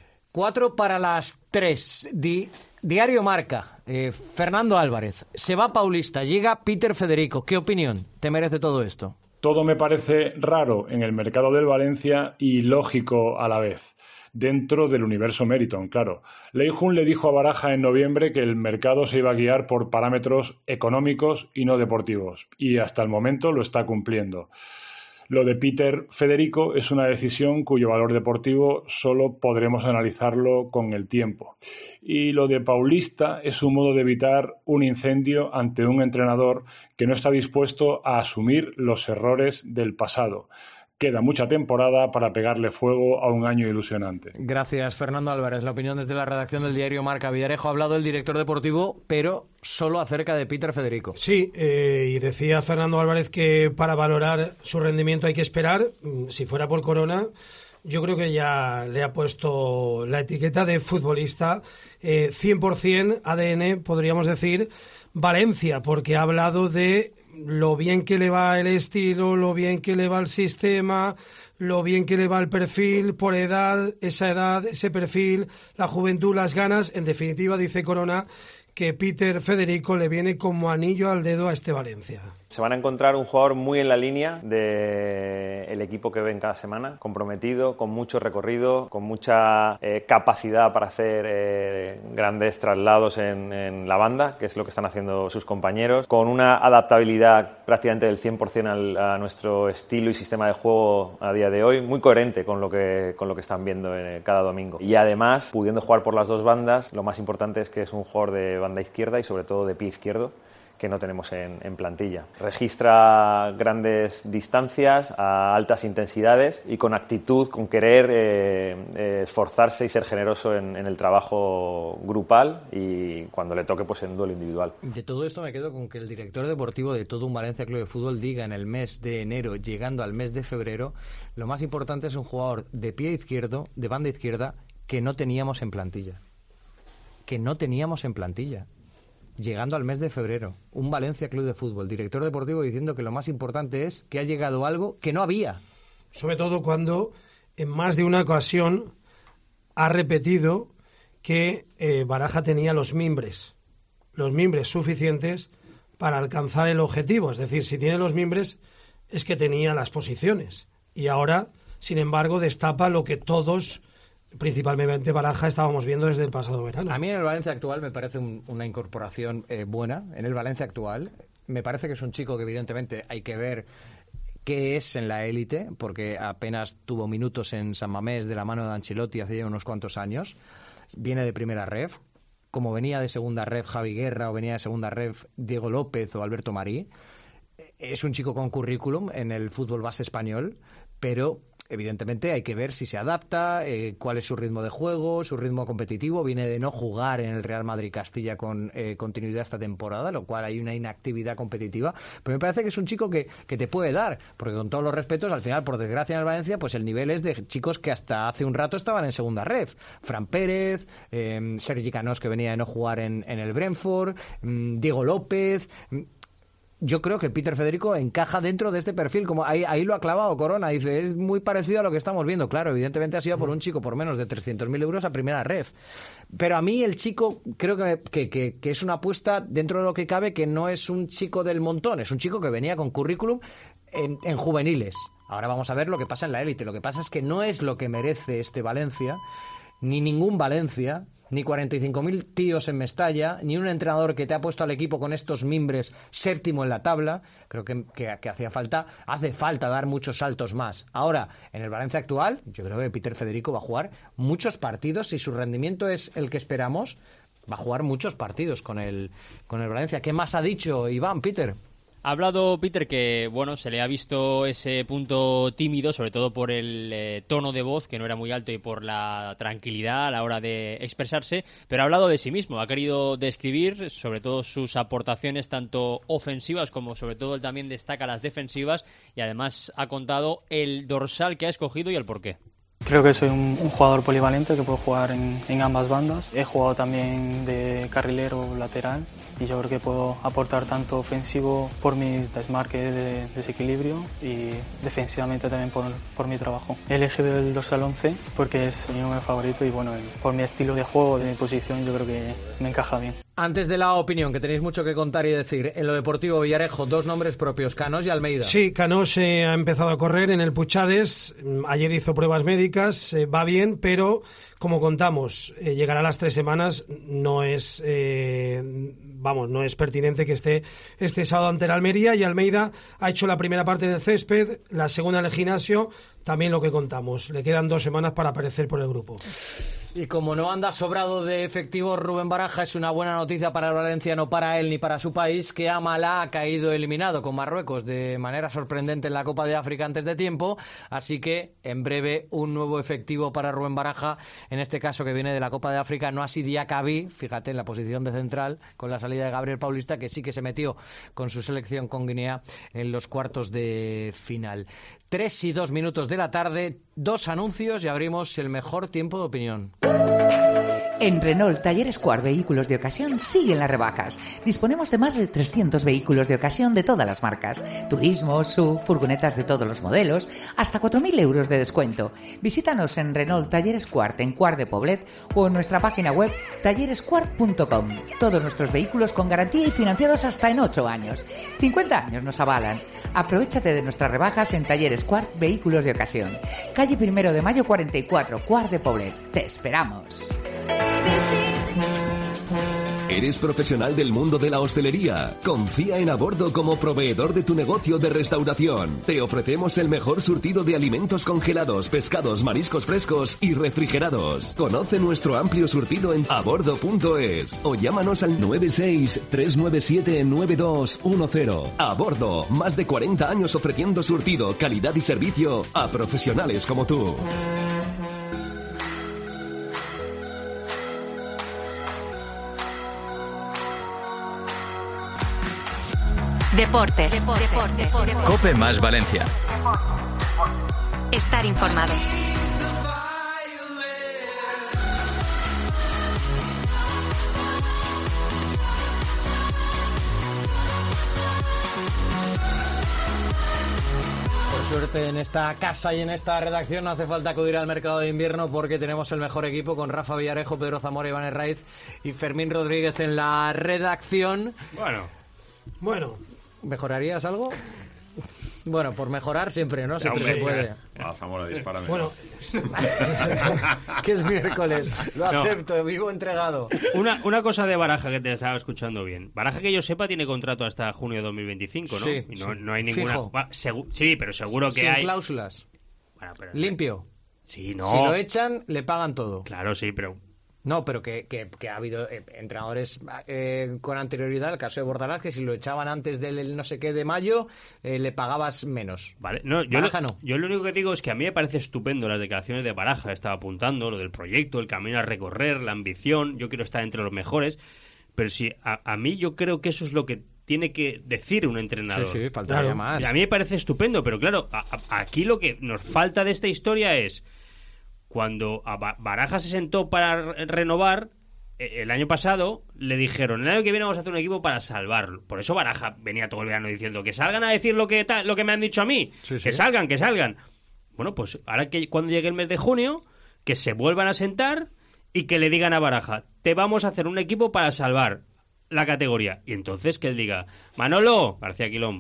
2:45. Diario Marca. Fernando Álvarez. Se va Paulista, llega Peter Federico. ¿Qué opinión te merece todo esto? Todo me parece raro en el mercado del Valencia y lógico a la vez, dentro del universo Meriton, claro. Lei Jun le dijo a Baraja en noviembre que el mercado se iba a guiar por parámetros económicos y no deportivos, y hasta el momento lo está cumpliendo. Lo de Peter Federico es una decisión cuyo valor deportivo solo podremos analizarlo con el tiempo. Y lo de Paulista es un modo de evitar un incendio ante un entrenador que no está dispuesto a asumir los errores del pasado. Queda mucha temporada para pegarle fuego a un año ilusionante. Gracias, Fernando Álvarez. La opinión desde la redacción del diario Marca. Villarejo ha hablado el director deportivo, pero solo acerca de Peter Federico. Sí, y decía Fernando Álvarez que para valorar su rendimiento hay que esperar. Si fuera por Corona, yo creo que ya le ha puesto la etiqueta de futbolista 100% ADN, podríamos decir, Valencia, porque ha hablado de lo bien que le va el estilo, lo bien que le va el sistema, lo bien que le va el perfil, por edad, ese perfil, la juventud, las ganas. En definitiva, dice Corona que Peter Federico le viene como anillo al dedo a este Valencia. Se van a encontrar un jugador muy en la línea del equipo que ven cada semana, comprometido, con mucho recorrido, con mucha capacidad para hacer grandes traslados en la banda, que es lo que están haciendo sus compañeros, con una adaptabilidad prácticamente del 100% a nuestro estilo y sistema de juego a día de hoy, muy coherente con lo que están viendo cada domingo. Y además, pudiendo jugar por las dos bandas, lo más importante es que es un jugador de banda izquierda y sobre todo de pie izquierdo, que no tenemos en plantilla. Registra grandes distancias a altas intensidades y con actitud, con querer esforzarse y ser generoso en el trabajo grupal y cuando le toque pues en duelo individual. De todo esto me quedo con que el director deportivo de todo un Valencia Club de Fútbol diga en el mes de enero, llegando al mes de febrero, lo más importante es un jugador de pie izquierdo, de banda izquierda, que no teníamos en plantilla. Llegando al mes de febrero, un Valencia Club de Fútbol, director deportivo diciendo que lo más importante es que ha llegado algo que no había. Sobre todo cuando en más de una ocasión ha repetido que Baraja tenía los mimbres suficientes para alcanzar el objetivo. Es decir, si tiene los mimbres es que tenía las posiciones. Y ahora, sin embargo, destapa lo que todos, principalmente Baraja, estábamos viendo desde el pasado verano. A mí en el Valencia actual me parece una incorporación buena. En el Valencia actual me parece que es un chico que evidentemente hay que ver qué es en la élite, porque apenas tuvo minutos en San Mamés de la mano de Ancelotti hace ya unos cuantos años. Viene de primera ref, como venía de segunda ref Javi Guerra o venía de segunda ref Diego López o Alberto Marí. Es un chico con currículum en el fútbol base español, pero evidentemente hay que ver si se adapta, cuál es su ritmo de juego, su ritmo competitivo. Viene de no jugar en el Real Madrid Castilla con continuidad esta temporada, lo cual hay una inactividad competitiva. Pero me parece que es un chico que te puede dar, porque con todos los respetos, al final, por desgracia en el Valencia, pues el nivel es de chicos que hasta hace un rato estaban en segunda ref. Fran Pérez, Sergi Canós, que venía de no jugar en el Brentford, Diego López. yo creo que Peter Federico encaja dentro de este perfil, como ahí lo ha clavado Corona, dice, es muy parecido a lo que estamos viendo. Claro, evidentemente ha sido por un chico por menos de 300.000 euros a primera ref. Pero a mí el chico creo que es una apuesta dentro de lo que cabe, que no es un chico del montón, es un chico que venía con currículum en juveniles. Ahora vamos a ver lo que pasa en la élite. Lo que pasa es que no es lo que merece este Valencia, ni ningún Valencia, ni 45.000 tíos en Mestalla, ni un entrenador que te ha puesto al equipo con estos mimbres séptimo en la tabla. Creo que hace falta dar muchos saltos más. Ahora, en el Valencia actual, yo creo que Peter Federico va a jugar muchos partidos. Si su rendimiento es el que esperamos, va a jugar muchos partidos con el Valencia. ¿Qué más ha dicho Iván, Peter? Ha hablado Peter que, bueno, se le ha visto ese punto tímido, sobre todo por el tono de voz, que no era muy alto, y por la tranquilidad a la hora de expresarse, pero ha hablado de sí mismo, ha querido describir sobre todo sus aportaciones tanto ofensivas como sobre todo él también destaca las defensivas, y además ha contado el dorsal que ha escogido y el porqué. Creo que soy un jugador polivalente que puede jugar en ambas bandas. He jugado también de carrilero lateral y yo creo que puedo aportar tanto ofensivo por mis desmarques de desequilibrio y defensivamente también por mi trabajo. He elegido el dorsal 11 porque es mi número favorito y bueno, por mi estilo de juego, de mi posición, yo creo que me encaja bien. Antes de la opinión, que tenéis mucho que contar y decir, en lo deportivo, Villarejo, 2 nombres propios, Canós y Almeida. Sí, Canós ha empezado a correr en el Puchades, ayer hizo pruebas médicas, va bien, pero como contamos, llegará a las 3 semanas, no es pertinente que esté este sábado ante el Almería, y Almeida ha hecho la primera parte en el césped, la segunda en el gimnasio, también lo que contamos, le quedan 2 semanas para aparecer por el grupo. Y como no anda sobrado de efectivos Rubén Baraja, es una buena noticia para el Valencia, no para él ni para su país, que Amala ha caído eliminado con Marruecos de manera sorprendente en la Copa de África antes de tiempo, así que en breve un nuevo efectivo para Rubén Baraja, en este caso que viene de la Copa de África, Noassi Diakabi, fíjate en la posición de central, con la salida de Gabriel Paulista, que sí que se metió con su selección con Guinea en los cuartos de final. 3:02 de la tarde, 2 anuncios y abrimos el mejor tiempo de opinión. En Renault Talleres Quart Vehículos de Ocasión siguen las rebajas. Disponemos de más de 300 vehículos de ocasión de todas las marcas. Turismo, SUV, furgonetas de todos los modelos, hasta 4.000 euros de descuento. Visítanos en Renault Talleres Quart en Quart de Poblet o en nuestra página web talleresquart.com. Todos nuestros vehículos con garantía y financiados hasta en 8 años. 50 años nos avalan. Aprovechate de nuestras rebajas en Talleres Quart Vehículos de Ocasión. Calle 1 de Mayo 44, Quart de Poblet. Te esperamos. ¿Eres profesional del mundo de la hostelería? Confía en Abordo como proveedor de tu negocio de restauración. Te ofrecemos el mejor surtido de alimentos congelados, pescados, mariscos frescos y refrigerados. Conoce nuestro amplio surtido en abordo.es o llámanos al 96-397-9210. Abordo, más de 40 años ofreciendo surtido, calidad y servicio a profesionales como tú. Deportes. COPE más Valencia. Estar informado. Por suerte en esta casa y en esta redacción no hace falta acudir al mercado de invierno porque tenemos el mejor equipo con Rafa Villarejo, Pedro Zamora, Iván Herraiz y Fermín Rodríguez en la redacción. Bueno. ¿Mejorarías algo? Bueno, por mejorar siempre, ¿no? Siempre se puede. Zamora, dispárame. Bueno, que es miércoles. Lo acepto, vivo entregado. Una cosa de Baraja que te estaba escuchando bien. Baraja, que yo sepa, tiene contrato hasta junio de 2025, ¿no? Sí, y no hay ninguna... Fijo. Sí, pero seguro que sin hay... cláusulas. Bueno, pero... Limpio. Sí, no. Si lo echan, le pagan todo. Claro, sí, pero... No, pero que ha habido entrenadores con anterioridad, el caso de Bordalás, que si lo echaban antes del no sé qué de mayo, le pagabas menos. Vale, no, Baraja no. Yo lo único que digo es que a mí me parece estupendo las declaraciones de Baraja, estaba apuntando, lo del proyecto, el camino a recorrer, la ambición, yo quiero estar entre los mejores, pero sí, a mí yo creo que eso es lo que tiene que decir un entrenador. Sí, faltaría más. Y a mí me parece estupendo, pero claro, aquí lo que nos falta de esta historia es... Cuando Baraja se sentó para renovar, el año pasado le dijeron, el año que viene vamos a hacer un equipo para salvarlo. Por eso Baraja venía todo el verano diciendo que salgan a decir lo que me han dicho a mí. Sí. Que salgan. Bueno, pues ahora que cuando llegue el mes de junio, que se vuelvan a sentar y que le digan a Baraja, te vamos a hacer un equipo para salvar la categoría. Y entonces que él diga, Manolo García Quilón,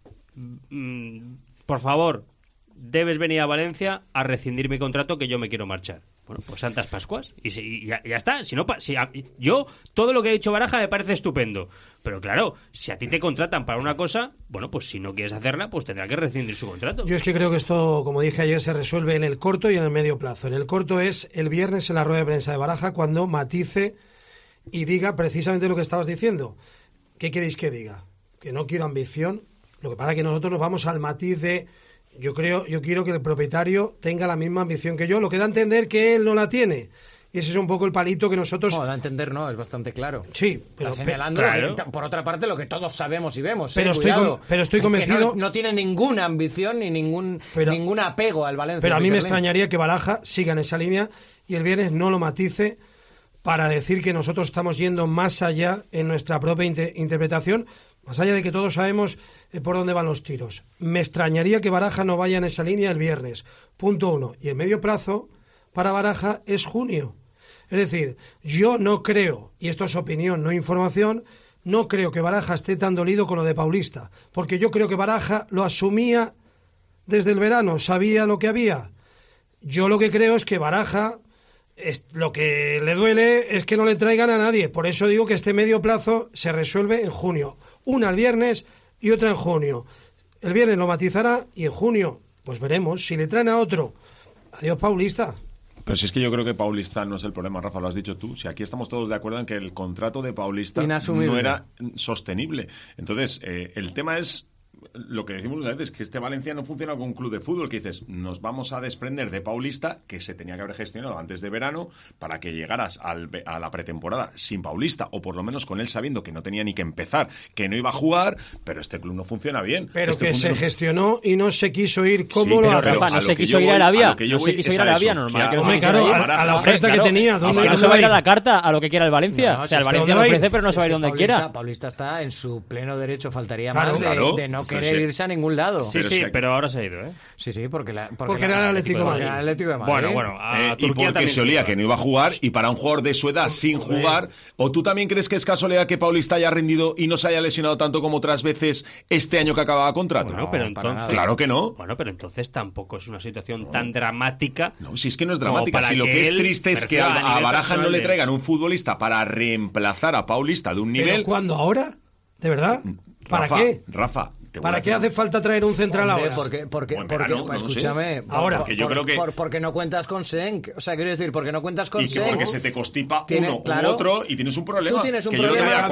por favor, debes venir a Valencia a rescindir mi contrato, que yo me quiero marchar. Bueno, pues Santas Pascuas. Y ya está. Yo, todo lo que ha dicho Baraja me parece estupendo. Pero claro, si a ti te contratan para una cosa, bueno, pues si no quieres hacerla, pues tendrá que rescindir su contrato. Yo es que creo que esto, como dije ayer, se resuelve en el corto y en el medio plazo. En el corto es el viernes en la rueda de prensa de Baraja, cuando matice y diga precisamente lo que estabas diciendo. ¿Qué queréis que diga? Que no quiero ambición. Lo que pasa es que nosotros nos vamos al matiz de... Yo quiero que el propietario tenga la misma ambición que yo, lo que da a entender que él no la tiene. Y ese es un poco el palito que nosotros... No, da a entender es bastante claro. Sí, pero... Está señalando, claro. Por otra parte, lo que todos sabemos y vemos. Pero estoy convencido... Que no tiene ninguna ambición ni ningún apego al Valencia. Pero a mí me extrañaría que Baraja siga en esa línea y el viernes no lo matice para decir que nosotros estamos yendo más allá en nuestra propia interpretación, más allá de que todos sabemos por dónde van los tiros. Me extrañaría que Baraja no vaya en esa línea el viernes. Punto 1. Y el medio plazo para Baraja es junio. Es decir, yo no creo, y esto es opinión, no información, no creo que Baraja esté tan dolido con lo de Paulista. Porque yo creo que Baraja lo asumía desde el verano, sabía lo que había. Yo lo que creo es que Baraja... lo que le duele es que no le traigan a nadie. Por eso digo que este medio plazo se resuelve en junio. Una el viernes y otra en junio. El viernes lo matizará y en junio, pues veremos. Si le traen a otro, adiós Paulista. Pero si es que yo creo que Paulista no es el problema, Rafa, lo has dicho tú. Si aquí estamos todos de acuerdo en que el contrato de Paulista no era sostenible. Entonces, el tema es... Lo que decimos muchas veces, que este Valencia no funciona con un club de fútbol, que dices, nos vamos a desprender de Paulista, que se tenía que haber gestionado antes de verano, para que llegaras a la pretemporada sin Paulista, o por lo menos con él sabiendo que no tenía ni que empezar, que no iba a jugar, pero este club no funciona bien. Pero que se gestionó y no se quiso ir como lo hace. Rafa, no se quiso ir a Arabia, normal. Claro, a la oferta que tenía. No se va a ir a la carta a lo que quiera el Valencia. O sea, el Valencia lo ofrece, pero no se va a ir donde quiera. Paulista está en su pleno derecho, faltaría más de no querer irse a ningún lado. Pero ahora se ha ido, ¿eh? Sí, porque era el Atlético de Madrid. Bueno, a Turquía y porque se olía que no iba a jugar, y para un jugador de su edad sin jugar, ¿o tú también crees que es casualidad que Paulista haya rendido y no se haya lesionado tanto como otras veces este año que acababa contrato? Bueno, pero entonces, claro que no. Bueno, pero entonces tampoco es una situación tan dramática. No, si es que no es dramática. Si lo que es triste es que a Baraja no le traigan un futbolista para reemplazar a Paulista de un nivel... ¿Pero cuándo? ¿Ahora? ¿De verdad? ¿Para qué? Rafa... ¿Para qué hace falta traer un central ahora? Porque escúchame, ahora, porque yo creo que porque no cuentas con Senk, o sea, quiero decir, porque no cuentas con Senk. Y porque se te constipa uno u otro y tienes un problema. Tú tienes un problema,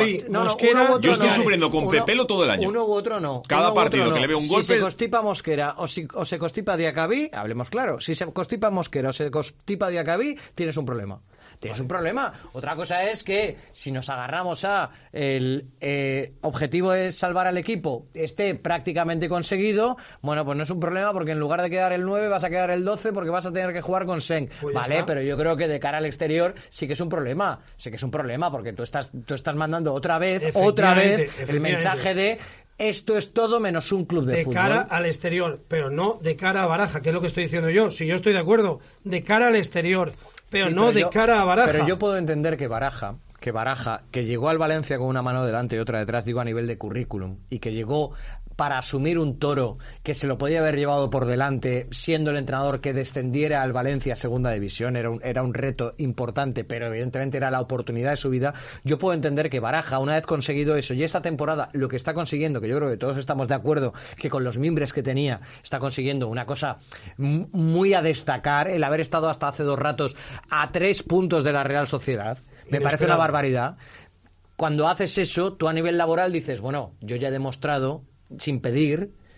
yo estoy sufriendo con Pepelo todo el año. Uno u otro no. Cada partido que le veo un golpe. Si se constipa Mosquera o se constipa Diacabí, hablemos claro. Si se constipa Mosquera o se constipa Diacabí, tienes un problema. Tienes un problema. Otra cosa es que si nos agarramos a el objetivo de salvar al equipo esté prácticamente conseguido, bueno, pues no es un problema, porque en lugar de quedar el 9 vas a quedar el 12 porque vas a tener que jugar con Senk. Pues vale, pero yo creo que de cara al exterior sí que es un problema. Sí que es un problema, porque tú estás mandando otra vez el mensaje de... Esto es todo menos un club de fútbol. De cara al exterior, pero no de cara a Baraja, que es lo que estoy diciendo yo. Si yo estoy de acuerdo, de cara al exterior, pero no de cara a Baraja. Pero yo puedo entender que Baraja, que llegó al Valencia con una mano delante y otra detrás, digo a nivel de currículum, y que llegó para asumir un toro que se lo podía haber llevado por delante siendo el entrenador que descendiera al Valencia a segunda división, era un reto importante, pero evidentemente era la oportunidad de su vida. Yo puedo entender que Baraja, una vez conseguido eso, y esta temporada lo que está consiguiendo, que yo creo que todos estamos de acuerdo que con los mimbres que tenía está consiguiendo una cosa muy a destacar, el haber estado hasta hace 2 ratos a 3 puntos de la Real Sociedad, me parece una barbaridad. Cuando haces eso, tú a nivel laboral dices, bueno, yo ya he demostrado, sin pedir,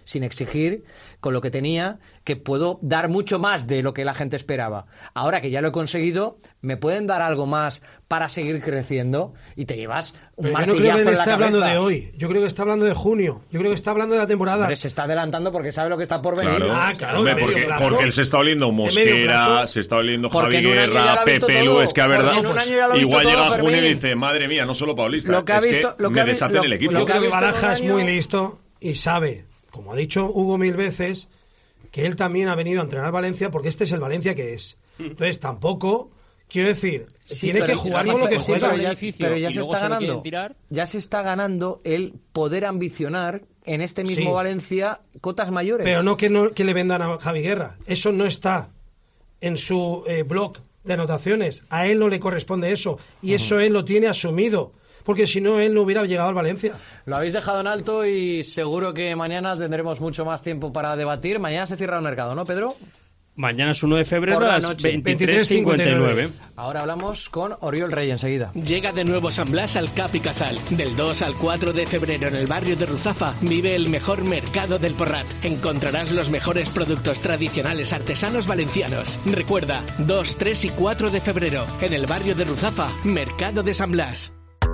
sin exigir, con lo que tenía, que puedo dar mucho más de lo que la gente esperaba. Ahora que ya lo he conseguido, ¿me pueden dar algo más para seguir creciendo? Y te llevas un martillazo en la cabeza. Yo no creo que esté hablando de hoy. Yo creo que está hablando de junio. Yo creo que está hablando de la temporada. Pero se está adelantando porque sabe lo que está por venir. Claro. Hombre, porque él se está oliendo Mosquera, se está oliendo Javi Guerra, Pepe Lu. Es que a verdad, igual llega junio y dice, madre mía, no solo paulista, me deshacen el equipo. Yo creo que Baraja es muy listo y sabe, como ha dicho Hugo 1000 veces, que él también ha venido a entrenar Valencia porque este es el Valencia que es. Entonces tampoco, quiero decir, tiene que jugar con lo que juega. Pero ya se está ganando. Ya se está ganando el poder ambicionar en este mismo Valencia cotas mayores. Pero no que le vendan a Javi Guerra. Eso no está en su blog de anotaciones. A él no le corresponde eso. Y eso él lo tiene asumido. Porque si no, él no hubiera llegado al Valencia. Lo habéis dejado en alto y seguro que mañana tendremos mucho más tiempo para debatir. Mañana se cierra el mercado, ¿no, Pedro? Mañana es 1 de febrero a las 23:59. Ahora hablamos con Oriol Rey enseguida. Llega de nuevo San Blas al Cap y Casal. Del 2 al 4 de febrero en el barrio de Ruzafa vive el mejor mercado del Porrat. Encontrarás los mejores productos tradicionales artesanos valencianos. Recuerda, 2, 3 y 4 de febrero en el barrio de Ruzafa, Mercado de San Blas.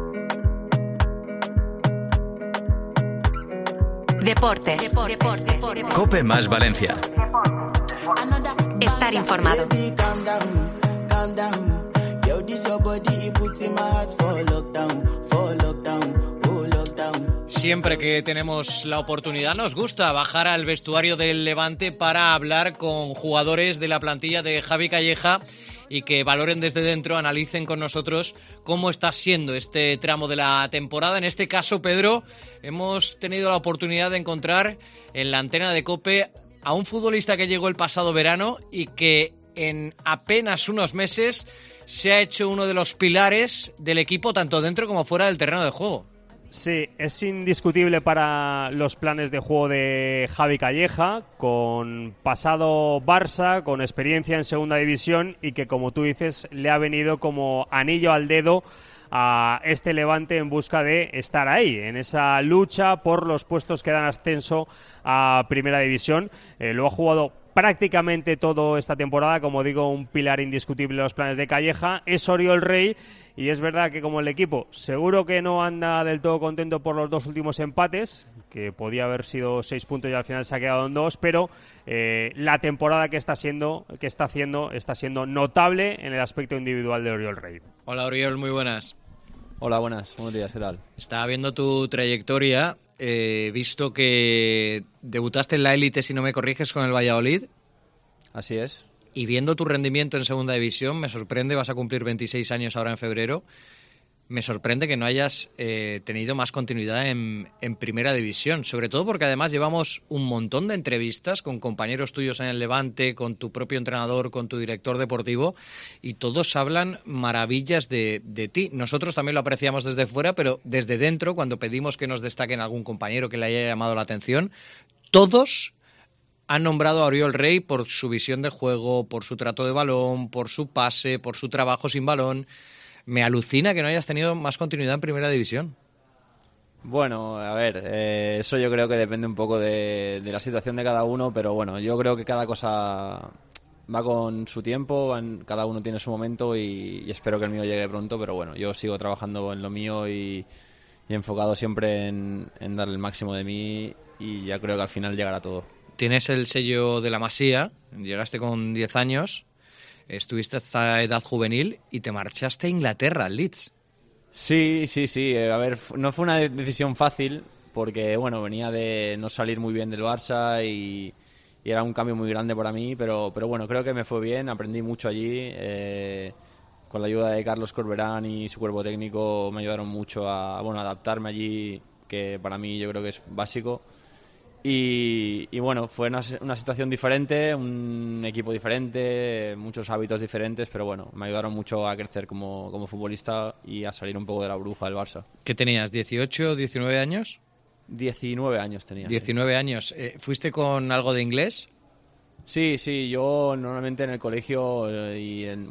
Deportes. COPE más Valencia. Estar informado. Siempre que tenemos la oportunidad nos gusta bajar al vestuario del Levante para hablar con jugadores de la plantilla de Javi Calleja y que valoren desde dentro, analicen con nosotros cómo está siendo este tramo de la temporada. En este caso, Pedro, hemos tenido la oportunidad de encontrar en la antena de COPE a un futbolista que llegó el pasado verano y que en apenas unos meses se ha hecho uno de los pilares del equipo tanto dentro como fuera del terreno de juego. Sí, es indiscutible para los planes de juego de Javi Calleja, con pasado Barça, con experiencia en segunda división y que, como tú dices, le ha venido como anillo al dedo a este Levante en busca de estar ahí, en esa lucha por los puestos que dan ascenso a Primera División. Lo ha jugado prácticamente todo esta temporada, como digo, un pilar indiscutible de los planes de Calleja. Es Oriol Rey y es verdad que como el equipo seguro que no anda del todo contento por los dos últimos empates, que podía haber sido 6 puntos y al final se ha quedado en 2, pero la temporada que está haciendo está siendo notable en el aspecto individual de Oriol Rey. Hola Oriol, muy buenas. Hola, buenos días, ¿qué tal? Estaba viendo tu trayectoria, visto que debutaste en la élite, si no me corriges, con el Valladolid. Así es. Y viendo tu rendimiento en segunda división, me sorprende, vas a cumplir 26 años ahora en febrero, me sorprende que no hayas tenido más continuidad en primera división, sobre todo porque además llevamos un montón de entrevistas con compañeros tuyos en el Levante, con tu propio entrenador, con tu director deportivo, y todos hablan maravillas de ti. Nosotros también lo apreciamos desde fuera, pero desde dentro, cuando pedimos que nos destaquen algún compañero que le haya llamado la atención, todos han nombrado a Oriol Rey por su visión de juego, por su trato de balón, por su pase, por su trabajo sin balón. Me alucina que no hayas tenido más continuidad en primera división. Bueno, a ver, eso yo creo que depende un poco de la situación de cada uno, pero bueno, yo creo que cada cosa va con su tiempo, cada uno tiene su momento y espero que el mío llegue pronto, pero bueno, yo sigo trabajando en lo mío y enfocado siempre en dar el máximo de mí y ya creo que al final llegará todo. Tienes el sello de la Masía, llegaste con 10 años, estuviste hasta edad juvenil y te marchaste a Inglaterra, al Leeds. Sí, a ver, no fue una decisión fácil porque, bueno, venía de no salir muy bien del Barça y era un cambio muy grande para mí, pero bueno, creo que me fue bien, aprendí mucho allí, con la ayuda de Carlos Corberán y su cuerpo técnico me ayudaron mucho a adaptarme allí, que para mí yo creo que es básico. Y bueno, fue una situación diferente, un equipo diferente, muchos hábitos diferentes, pero bueno, me ayudaron mucho a crecer como futbolista y a salir un poco de la burbuja del Barça. ¿Qué tenías, 18, 19 años? 19 años tenía. 19 sí. Años. ¿Fuiste con algo de inglés? Sí, yo normalmente en el colegio y en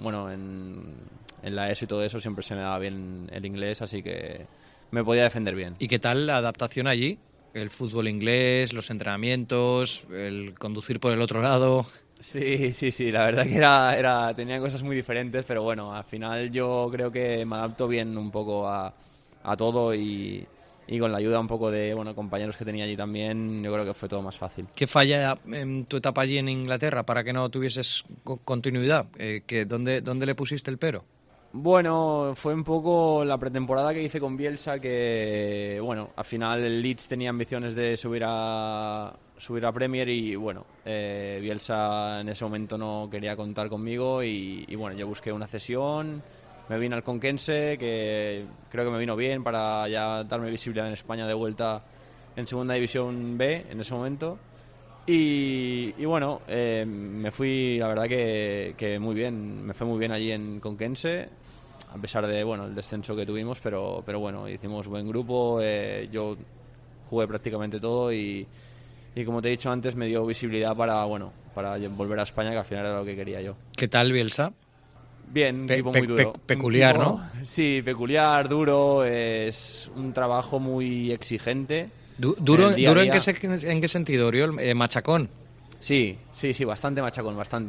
la ESO y todo eso siempre se me daba bien el inglés, así que me podía defender bien. ¿Y qué tal la adaptación allí? el fútbol inglés, los entrenamientos, el conducir por el otro lado. Sí, la verdad que tenían cosas muy diferentes, pero bueno, al final yo creo que me adapto bien un poco a todo y con la ayuda un poco de compañeros que tenía allí también, yo creo que fue todo más fácil. ¿Qué falla en tu etapa allí en Inglaterra para que no tuvieses continuidad? ¿Dónde le pusiste el pero? Bueno, fue un poco la pretemporada que hice con Bielsa, que bueno, al final el Leeds tenía ambiciones de subir a Premier y bueno, Bielsa en ese momento no quería contar conmigo y bueno, yo busqué una cesión, me vine al Conquense, que creo que me vino bien para ya darme visibilidad en España de vuelta en Segunda División B en ese momento. Y bueno, me fui, la verdad que muy bien, me fue muy bien allí en Conquense, a pesar de el descenso que tuvimos, pero bueno, hicimos buen grupo, yo jugué prácticamente todo y como te he dicho antes me dio visibilidad para volver a España, que al final era lo que quería yo. ¿Qué tal Bielsa? Bien, un tipo muy duro. Peculiar, ¿no? Sí, peculiar, duro, es un trabajo muy exigente. ¿Duro en qué sentido, Oriol? ¿Machacón? Sí, bastante machacón, bastante.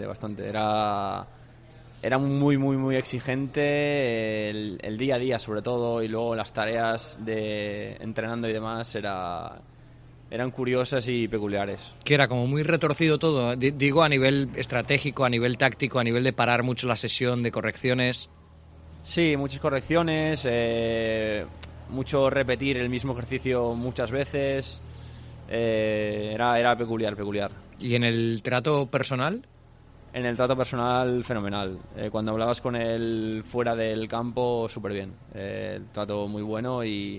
Era muy, muy, muy exigente el día a día, sobre todo, y luego las tareas de entrenando y demás eran curiosas y peculiares. Que era como muy retorcido todo, digo a nivel estratégico, a nivel táctico, a nivel de parar mucho la sesión, de correcciones. Sí, muchas correcciones, mucho repetir el mismo ejercicio muchas veces, era peculiar. ¿Y en el trato personal? En el trato personal, fenomenal. Cuando hablabas con él fuera del campo, súper bien. El trato muy bueno y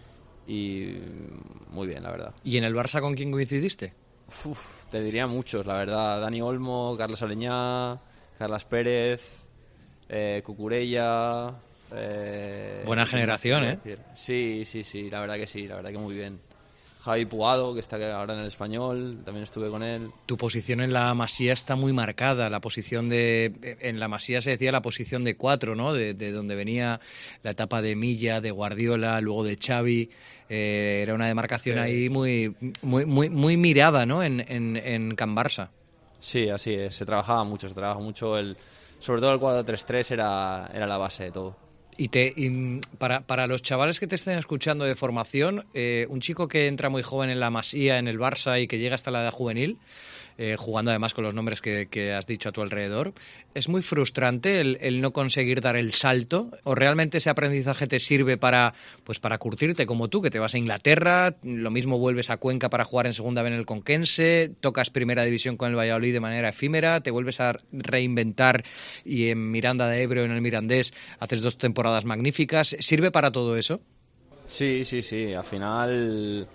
muy bien, la verdad. ¿Y en el Barça con quién coincidiste? Te diría muchos, la verdad. Dani Olmo, Carlos Aleñá, Carlas Pérez, Cucurella... Buena generación, ¿eh? Sí, la verdad que muy bien. Javi Puado, que está ahora en el Español, también estuve con él. Tu posición en la Masía está muy marcada, en la Masía se decía la posición de 4, ¿no? De donde venía la etapa de Milla, de Guardiola, luego de Xavi, era una demarcación ahí muy mirada, ¿no? En Can Barça. Sí, así es, se trabaja mucho, sobre todo el 4-3-3 era la base de todo. Y para los chavales que te estén escuchando de formación, un chico que entra muy joven en la Masía, en el Barça y que llega hasta la edad juvenil, jugando además con los nombres que has dicho a tu alrededor, ¿es muy frustrante el no conseguir dar el salto? ¿O realmente ese aprendizaje te sirve para curtirte como tú, que te vas a Inglaterra, lo mismo vuelves a Cuenca para jugar en segunda vez en el Conquense, tocas primera división con el Valladolid de manera efímera, te vuelves a reinventar y en Miranda de Ebro, en el Mirandés, haces 2 temporadas magníficas? ¿Sirve para todo eso? Sí, al final...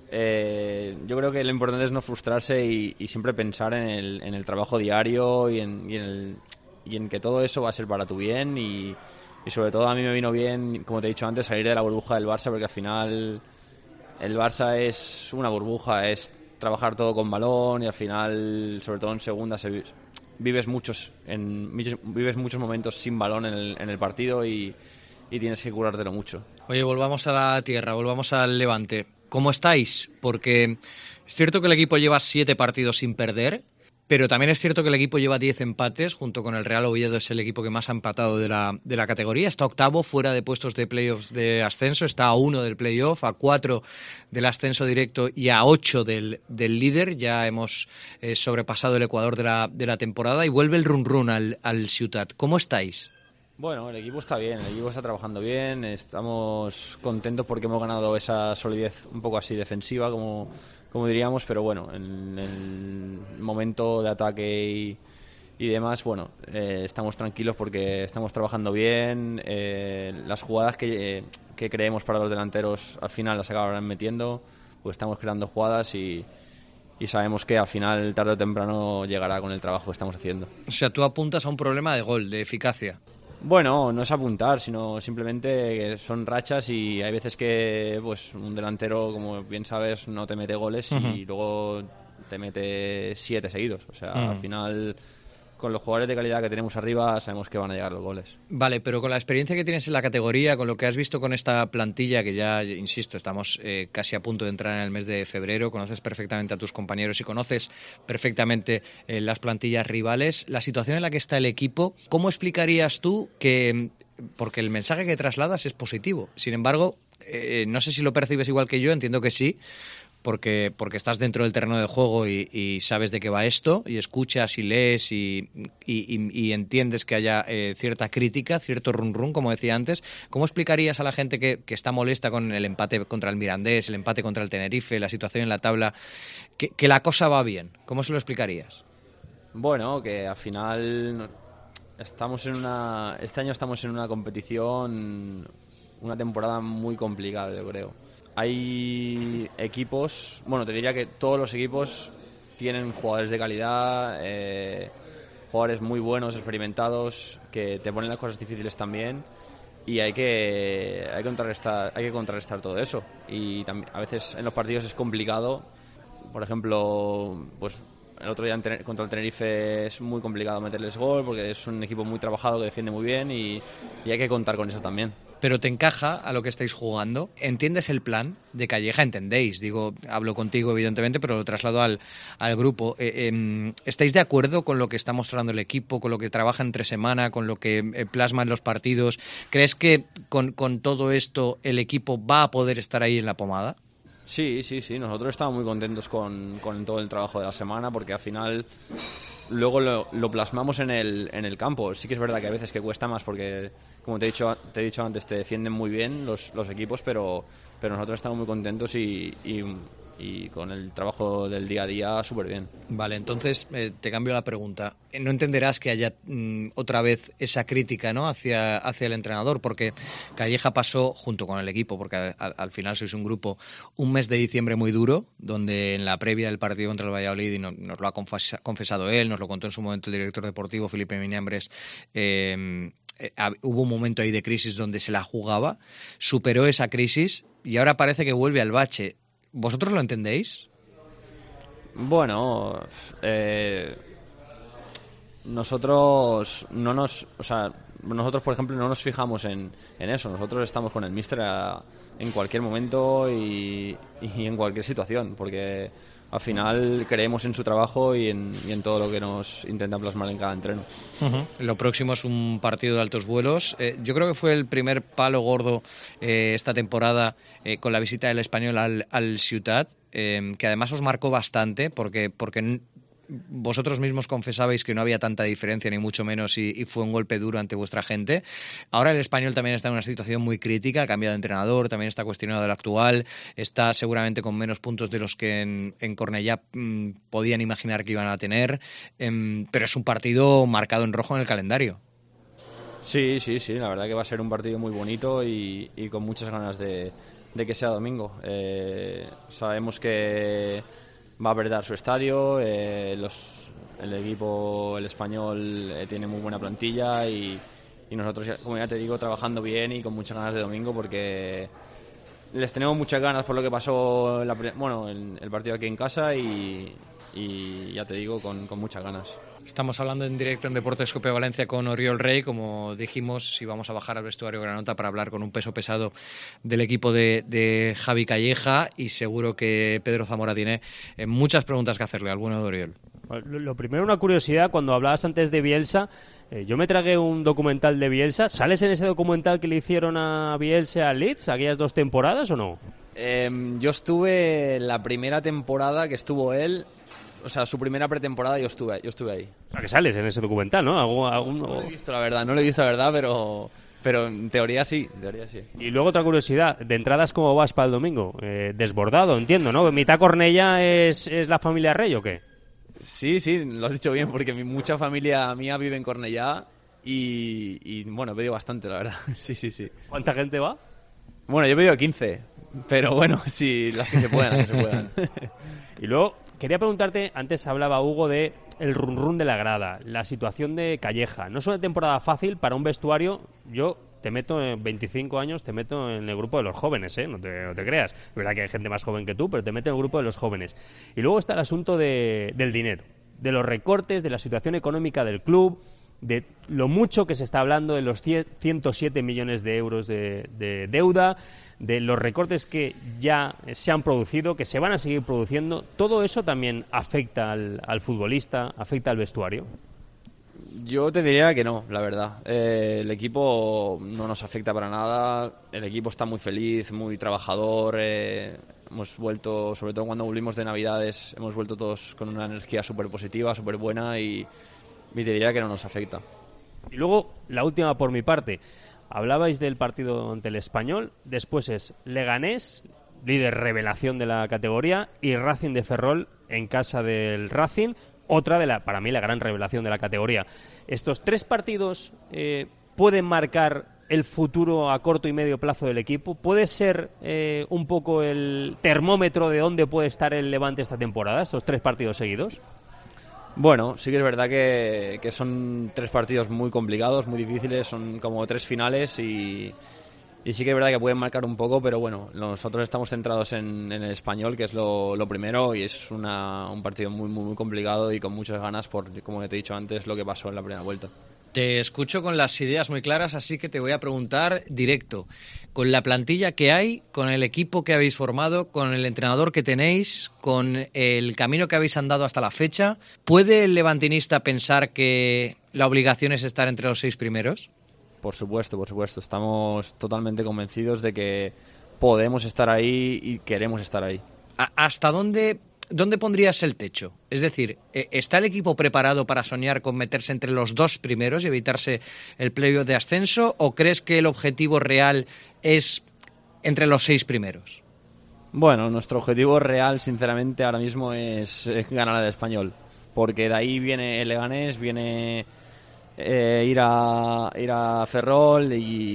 yo creo que lo importante es no frustrarse y siempre pensar en el trabajo diario y en que todo eso va a ser para tu bien y sobre todo a mí me vino bien, como te he dicho antes, salir de la burbuja del Barça, porque al final el Barça es una burbuja, es trabajar todo con balón y al final, sobre todo en segunda, vives muchos momentos sin balón en el partido y tienes que curártelo mucho. Oye, volvamos a la tierra, volvamos al Levante. ¿Cómo estáis? Porque es cierto que el equipo lleva 7 partidos sin perder, pero también es cierto que el equipo lleva 10 empates, junto con el Real Oviedo es el equipo que más ha empatado de la categoría. Está octavo, fuera de puestos de playoffs de ascenso, está a 1 del playoff, a 4 del ascenso directo y a 8 del líder. Ya hemos sobrepasado el ecuador de la temporada y vuelve el run-run al Ciutat. ¿Cómo estáis? Bueno, el equipo está bien, el equipo está trabajando bien, estamos contentos porque hemos ganado esa solidez un poco así defensiva, como diríamos, pero bueno, en el momento de ataque y demás, bueno, estamos tranquilos porque estamos trabajando bien, las jugadas que creemos para los delanteros al final las acabarán metiendo, pues estamos creando jugadas y sabemos que al final, tarde o temprano, llegará con el trabajo que estamos haciendo. O sea, tú apuntas a un problema de gol, de eficacia. Bueno, no es apuntar, sino simplemente que son rachas y hay veces que pues un delantero, como bien sabes, no te mete goles y luego te mete 7 seguidos. O sea, al final con los jugadores de calidad que tenemos arriba sabemos que van a llegar los goles. Vale, pero con la experiencia que tienes en la categoría, con lo que has visto con esta plantilla, que ya, insisto, estamos casi a punto de entrar en el mes de febrero, conoces perfectamente a tus compañeros y conoces perfectamente las plantillas rivales, la situación en la que está el equipo, ¿cómo explicarías tú que, porque el mensaje que trasladas es positivo, sin embargo, no sé si lo percibes igual que yo, entiendo que sí, porque estás dentro del terreno de juego y sabes de qué va esto, y escuchas y lees y entiendes que haya cierta crítica, cierto run-run, como decía antes. ¿Cómo explicarías a la gente que está molesta con el empate contra el Mirandés, el empate contra el Tenerife, la situación en la tabla, que la cosa va bien? ¿Cómo se lo explicarías? Bueno, que al final este año estamos en una competición, una temporada muy complicada, yo creo. Hay equipos, bueno, te diría que todos los equipos tienen jugadores de calidad, jugadores muy buenos, experimentados, que te ponen las cosas difíciles también, y hay que contrarrestar todo eso. Y también, a veces en los partidos es complicado. Por ejemplo, pues el otro día contra el Tenerife es muy complicado meterles gol porque es un equipo muy trabajado que defiende muy bien y hay que contar con eso también. Pero te encaja a lo que estáis jugando. ¿Entiendes el plan de Calleja? ¿Entendéis? Digo, hablo contigo evidentemente, pero lo traslado al grupo. ¿Estáis de acuerdo con lo que está mostrando el equipo, con lo que trabaja entre semana, con lo que plasma en los partidos? ¿Crees que con todo esto el equipo va a poder estar ahí en la pomada? Sí. Nosotros estamos muy contentos con todo el trabajo de la semana porque al final luego lo plasmamos en el campo. Sí que es verdad que a veces que cuesta más porque, como te he dicho antes, te defienden muy bien los equipos, pero nosotros estamos muy contentos y con el trabajo del día a día súper bien. Vale, entonces te cambio la pregunta. No entenderás que haya otra vez esa crítica, ¿no?, hacia el entrenador, porque Calleja pasó, junto con el equipo, porque al final sois un grupo, un mes de diciembre muy duro, donde en la previa del partido contra el Valladolid, y nos lo ha confesado él, nos lo contó en su momento el director deportivo, Felipe Miñambres, hubo un momento ahí de crisis donde se la jugaba, superó esa crisis y ahora parece que vuelve al bache. ¿Vosotros lo entendéis? Bueno, nosotros por ejemplo no nos fijamos en eso. Nosotros estamos con el míster en cualquier momento y en cualquier situación, porque al final creemos en su trabajo y en todo lo que nos intenta plasmar en cada entreno. Lo próximo es un partido de altos vuelos. Yo creo que fue el primer palo gordo esta temporada con la visita del Español al Ciutat, que además os marcó bastante porque vosotros mismos confesabais que no había tanta diferencia, ni mucho menos, y fue un golpe duro ante vuestra gente. Ahora el Español también está en una situación muy crítica, ha cambiado de entrenador, también está cuestionado el actual, está seguramente con menos puntos de los que en Cornellá podían imaginar que iban a tener, pero es un partido marcado en rojo en el calendario. Sí, la verdad que va a ser un partido muy bonito y con muchas ganas de que sea domingo. Sabemos que va a perder su estadio, el equipo, el Español, tiene muy buena plantilla y nosotros, como ya te digo, trabajando bien y con muchas ganas de domingo porque les tenemos muchas ganas por lo que pasó en el partido aquí en casa y ya te digo, con muchas ganas. Estamos hablando en directo en Deportes Cope Valencia con Oriol Rey. Como dijimos, íbamos a bajar al vestuario Granota para hablar con un peso pesado del equipo de Javi Calleja, y seguro que Pedro Zamora tiene muchas preguntas que hacerle al bueno de Oriol. Lo primero, una curiosidad, cuando hablabas antes de Bielsa, yo me tragué un documental de Bielsa. ¿Sales en ese documental que le hicieron a Bielsa al Leeds, aquellas 2 temporadas o no? Yo estuve la primera temporada que estuvo él. O sea, su primera pretemporada yo estuve ahí. O sea, que sales en ese documental, ¿no? No lo he visto, la verdad, pero en teoría sí. Y luego otra curiosidad, ¿de entradas cómo vas para el domingo? Desbordado, entiendo, ¿no? ¿Mitad Cornellá es la familia Rey o qué? Sí, lo has dicho bien, porque mucha familia mía vive en Cornellá y bueno, he pedido bastante, la verdad. Sí. ¿Cuánta gente va? Bueno, yo he pedido 15, pero bueno, sí, las que se puedan. Y luego, quería preguntarte, antes hablaba Hugo de el run-run de la grada, la situación de Calleja. No es una temporada fácil para un vestuario. Yo te meto en 25 años, te meto en el grupo de los jóvenes, no te creas. Es verdad que hay gente más joven que tú, pero te meto en el grupo de los jóvenes. Y luego está el asunto del dinero. de los recortes, de la situación económica del club, de lo mucho que se está hablando de los 107 millones de euros de deuda, de los recortes que ya se han producido, que se van a seguir produciendo. ¿Todo eso también afecta al futbolista, afecta al vestuario? Yo te diría que no, la verdad. El equipo no nos afecta para nada. El equipo está muy feliz, muy trabajador. Hemos vuelto, sobre todo cuando volvimos de Navidades, hemos vuelto todos con una energía súper positiva, súper buena y te diría que no nos afecta. Y luego, la última por mi parte. Hablabais del partido ante el Español, después es Leganés, líder revelación de la categoría, y Racing de Ferrol en casa del Racing, otra para mí la gran revelación de la categoría. Estos 3 partidos pueden marcar el futuro a corto y medio plazo del equipo. ¿Puede ser un poco el termómetro de dónde puede estar el Levante esta temporada, estos 3 partidos seguidos? Bueno, sí que es verdad que son 3 partidos muy complicados, muy difíciles, son como 3 finales y sí que es verdad que pueden marcar un poco, pero bueno, nosotros estamos centrados en el Español, que es lo primero, y es un partido muy, muy, muy complicado y con muchas ganas por, como te he dicho antes, lo que pasó en la primera vuelta. Te escucho con las ideas muy claras, así que te voy a preguntar directo. Con la plantilla que hay, con el equipo que habéis formado, con el entrenador que tenéis, con el camino que habéis andado hasta la fecha, ¿puede el levantinista pensar que la obligación es estar entre los 6 primeros? Por supuesto, por supuesto. Estamos totalmente convencidos de que podemos estar ahí y queremos estar ahí. ¿Hasta dónde pondrías el techo? Es decir, ¿está el equipo preparado para soñar con meterse entre los 2 primeros y evitarse el playoff de ascenso? ¿O crees que el objetivo real es entre los 6 primeros? Bueno, nuestro objetivo real, sinceramente, ahora mismo es ganar al Español. Porque de ahí viene el Leganés, viene ir a Ferrol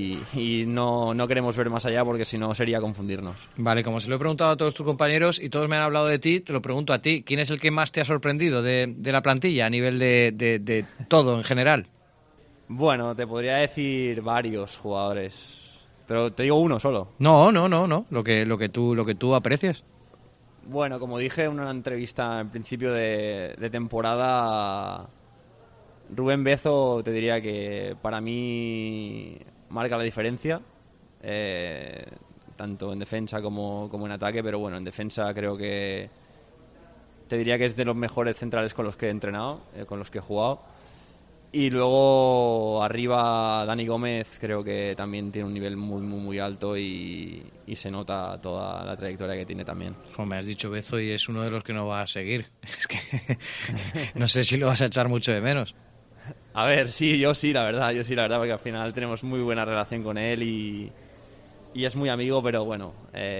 y no queremos ver más allá porque si no sería confundirnos. Vale, como se lo he preguntado a todos tus compañeros y todos me han hablado de ti, te lo pregunto a ti. ¿Quién es el que más te ha sorprendido de la plantilla a nivel de todo en general? Bueno, te podría decir varios jugadores, pero te digo uno solo. No, lo que tú aprecias. Bueno, como dije en una entrevista en principio de temporada, Rubén Bezo te diría que para mí marca la diferencia, tanto en defensa como en ataque, pero bueno, en defensa creo que te diría que es de los mejores centrales con los que he entrenado, con los que he jugado. Y luego arriba Dani Gómez creo que también tiene un nivel muy, muy, muy alto y se nota toda la trayectoria que tiene también. Como me has dicho Bezo y es uno de los que no va a seguir. Es que no sé si lo vas a echar mucho de menos. A ver, yo sí, la verdad, porque al final tenemos muy buena relación con él y es muy amigo, pero bueno,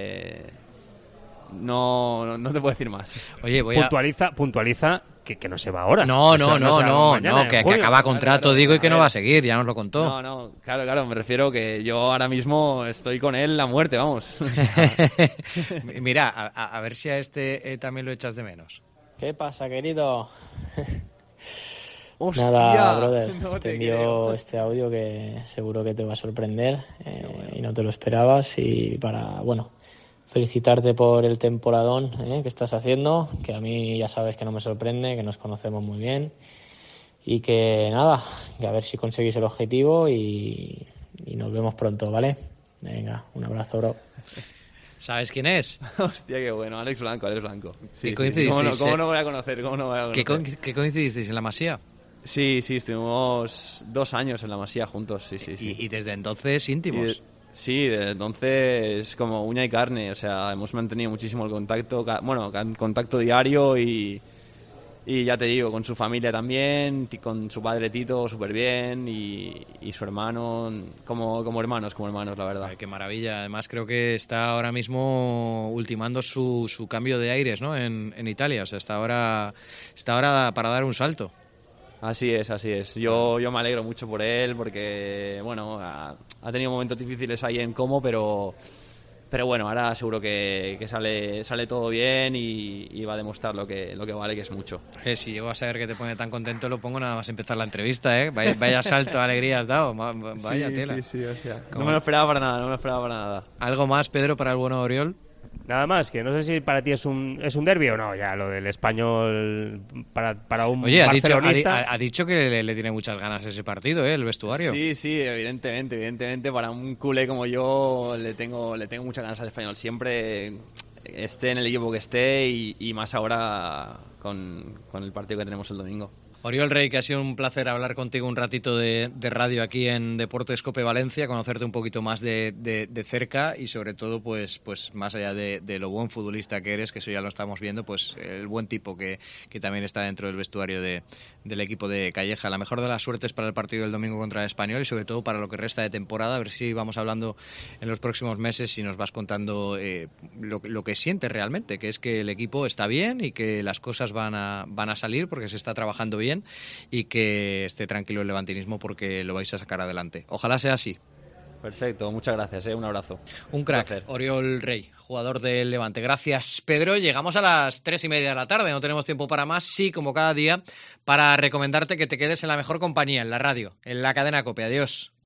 no te puedo decir más. Oye, puntualiza que no se va ahora. No, que acaba contrato, claro, digo, y que no va a seguir, ya nos lo contó. No, claro, me refiero que yo ahora mismo estoy con él a muerte, vamos. Mira, a ver si a este también lo echas de menos. ¿Qué pasa, querido? Hostia, nada, brother, no te envío este audio que seguro que te va a sorprender y no te lo esperabas, y para, felicitarte por el temporadón que estás haciendo, que a mí ya sabes que no me sorprende, que nos conocemos muy bien y que nada, que a ver si conseguís el objetivo y nos vemos pronto, ¿vale? Venga, un abrazo, bro. ¿Sabes quién es? Hostia, qué bueno, Alex Blanco. Sí, ¿Qué coincidisteis? ¿Cómo no voy a conocer? ¿Qué coincidisteis en la Masía? Sí, estuvimos 2 años en la Masía juntos, sí. ¿Y desde entonces íntimos? Sí, desde entonces como uña y carne, o sea, hemos mantenido muchísimo el contacto, contacto diario y ya te digo, con su familia también, con su padre Tito súper bien y su hermano como hermanos, la verdad. Ay, qué maravilla, además creo que está ahora mismo ultimando su cambio de aires, ¿no? En Italia, o sea, está ahora para dar un salto. Así es. Yo me alegro mucho por él porque, ha tenido momentos difíciles ahí en Como, pero bueno, ahora seguro que sale todo bien y va a demostrar lo que vale, que es mucho. Si llego a saber que te pone tan contento, lo pongo nada más empezar la entrevista, ¿eh? Vaya salto de alegría has dado, vaya tela. Sí, o sea, no me lo esperaba para nada. ¿Algo más, Pedro, para el bueno Oriol? Nada más, que no sé si para ti es un derbi o no, ya lo del Español para un barcelonista. Ha dicho que le tiene muchas ganas ese partido, el vestuario. Sí, evidentemente para un culé como yo le tengo muchas ganas al Español, siempre esté en el equipo que esté y más ahora con el partido que tenemos el domingo. Oriol Rey, que ha sido un placer hablar contigo un ratito de radio aquí en Deportes Cope Valencia, conocerte un poquito más de cerca y sobre todo pues más allá de lo buen futbolista que eres, que eso ya lo estamos viendo, pues el buen tipo que también está dentro del vestuario del equipo de Calleja. La mejor de las suertes para el partido del domingo contra el Español y sobre todo para lo que resta de temporada, a ver si vamos hablando en los próximos meses y nos vas contando lo que sientes realmente, que es que el equipo está bien y que las cosas van a salir porque se está trabajando bien y que esté tranquilo el levantinismo porque lo vais a sacar adelante. Ojalá sea así. Perfecto, muchas gracias, un abrazo. Un crack, Oriol Rey, jugador del Levante. Gracias, Pedro. Llegamos a las 3:30 de la tarde, no tenemos tiempo para más, sí, como cada día, para recomendarte que te quedes en la mejor compañía, en la radio, en la cadena COPE. Adiós.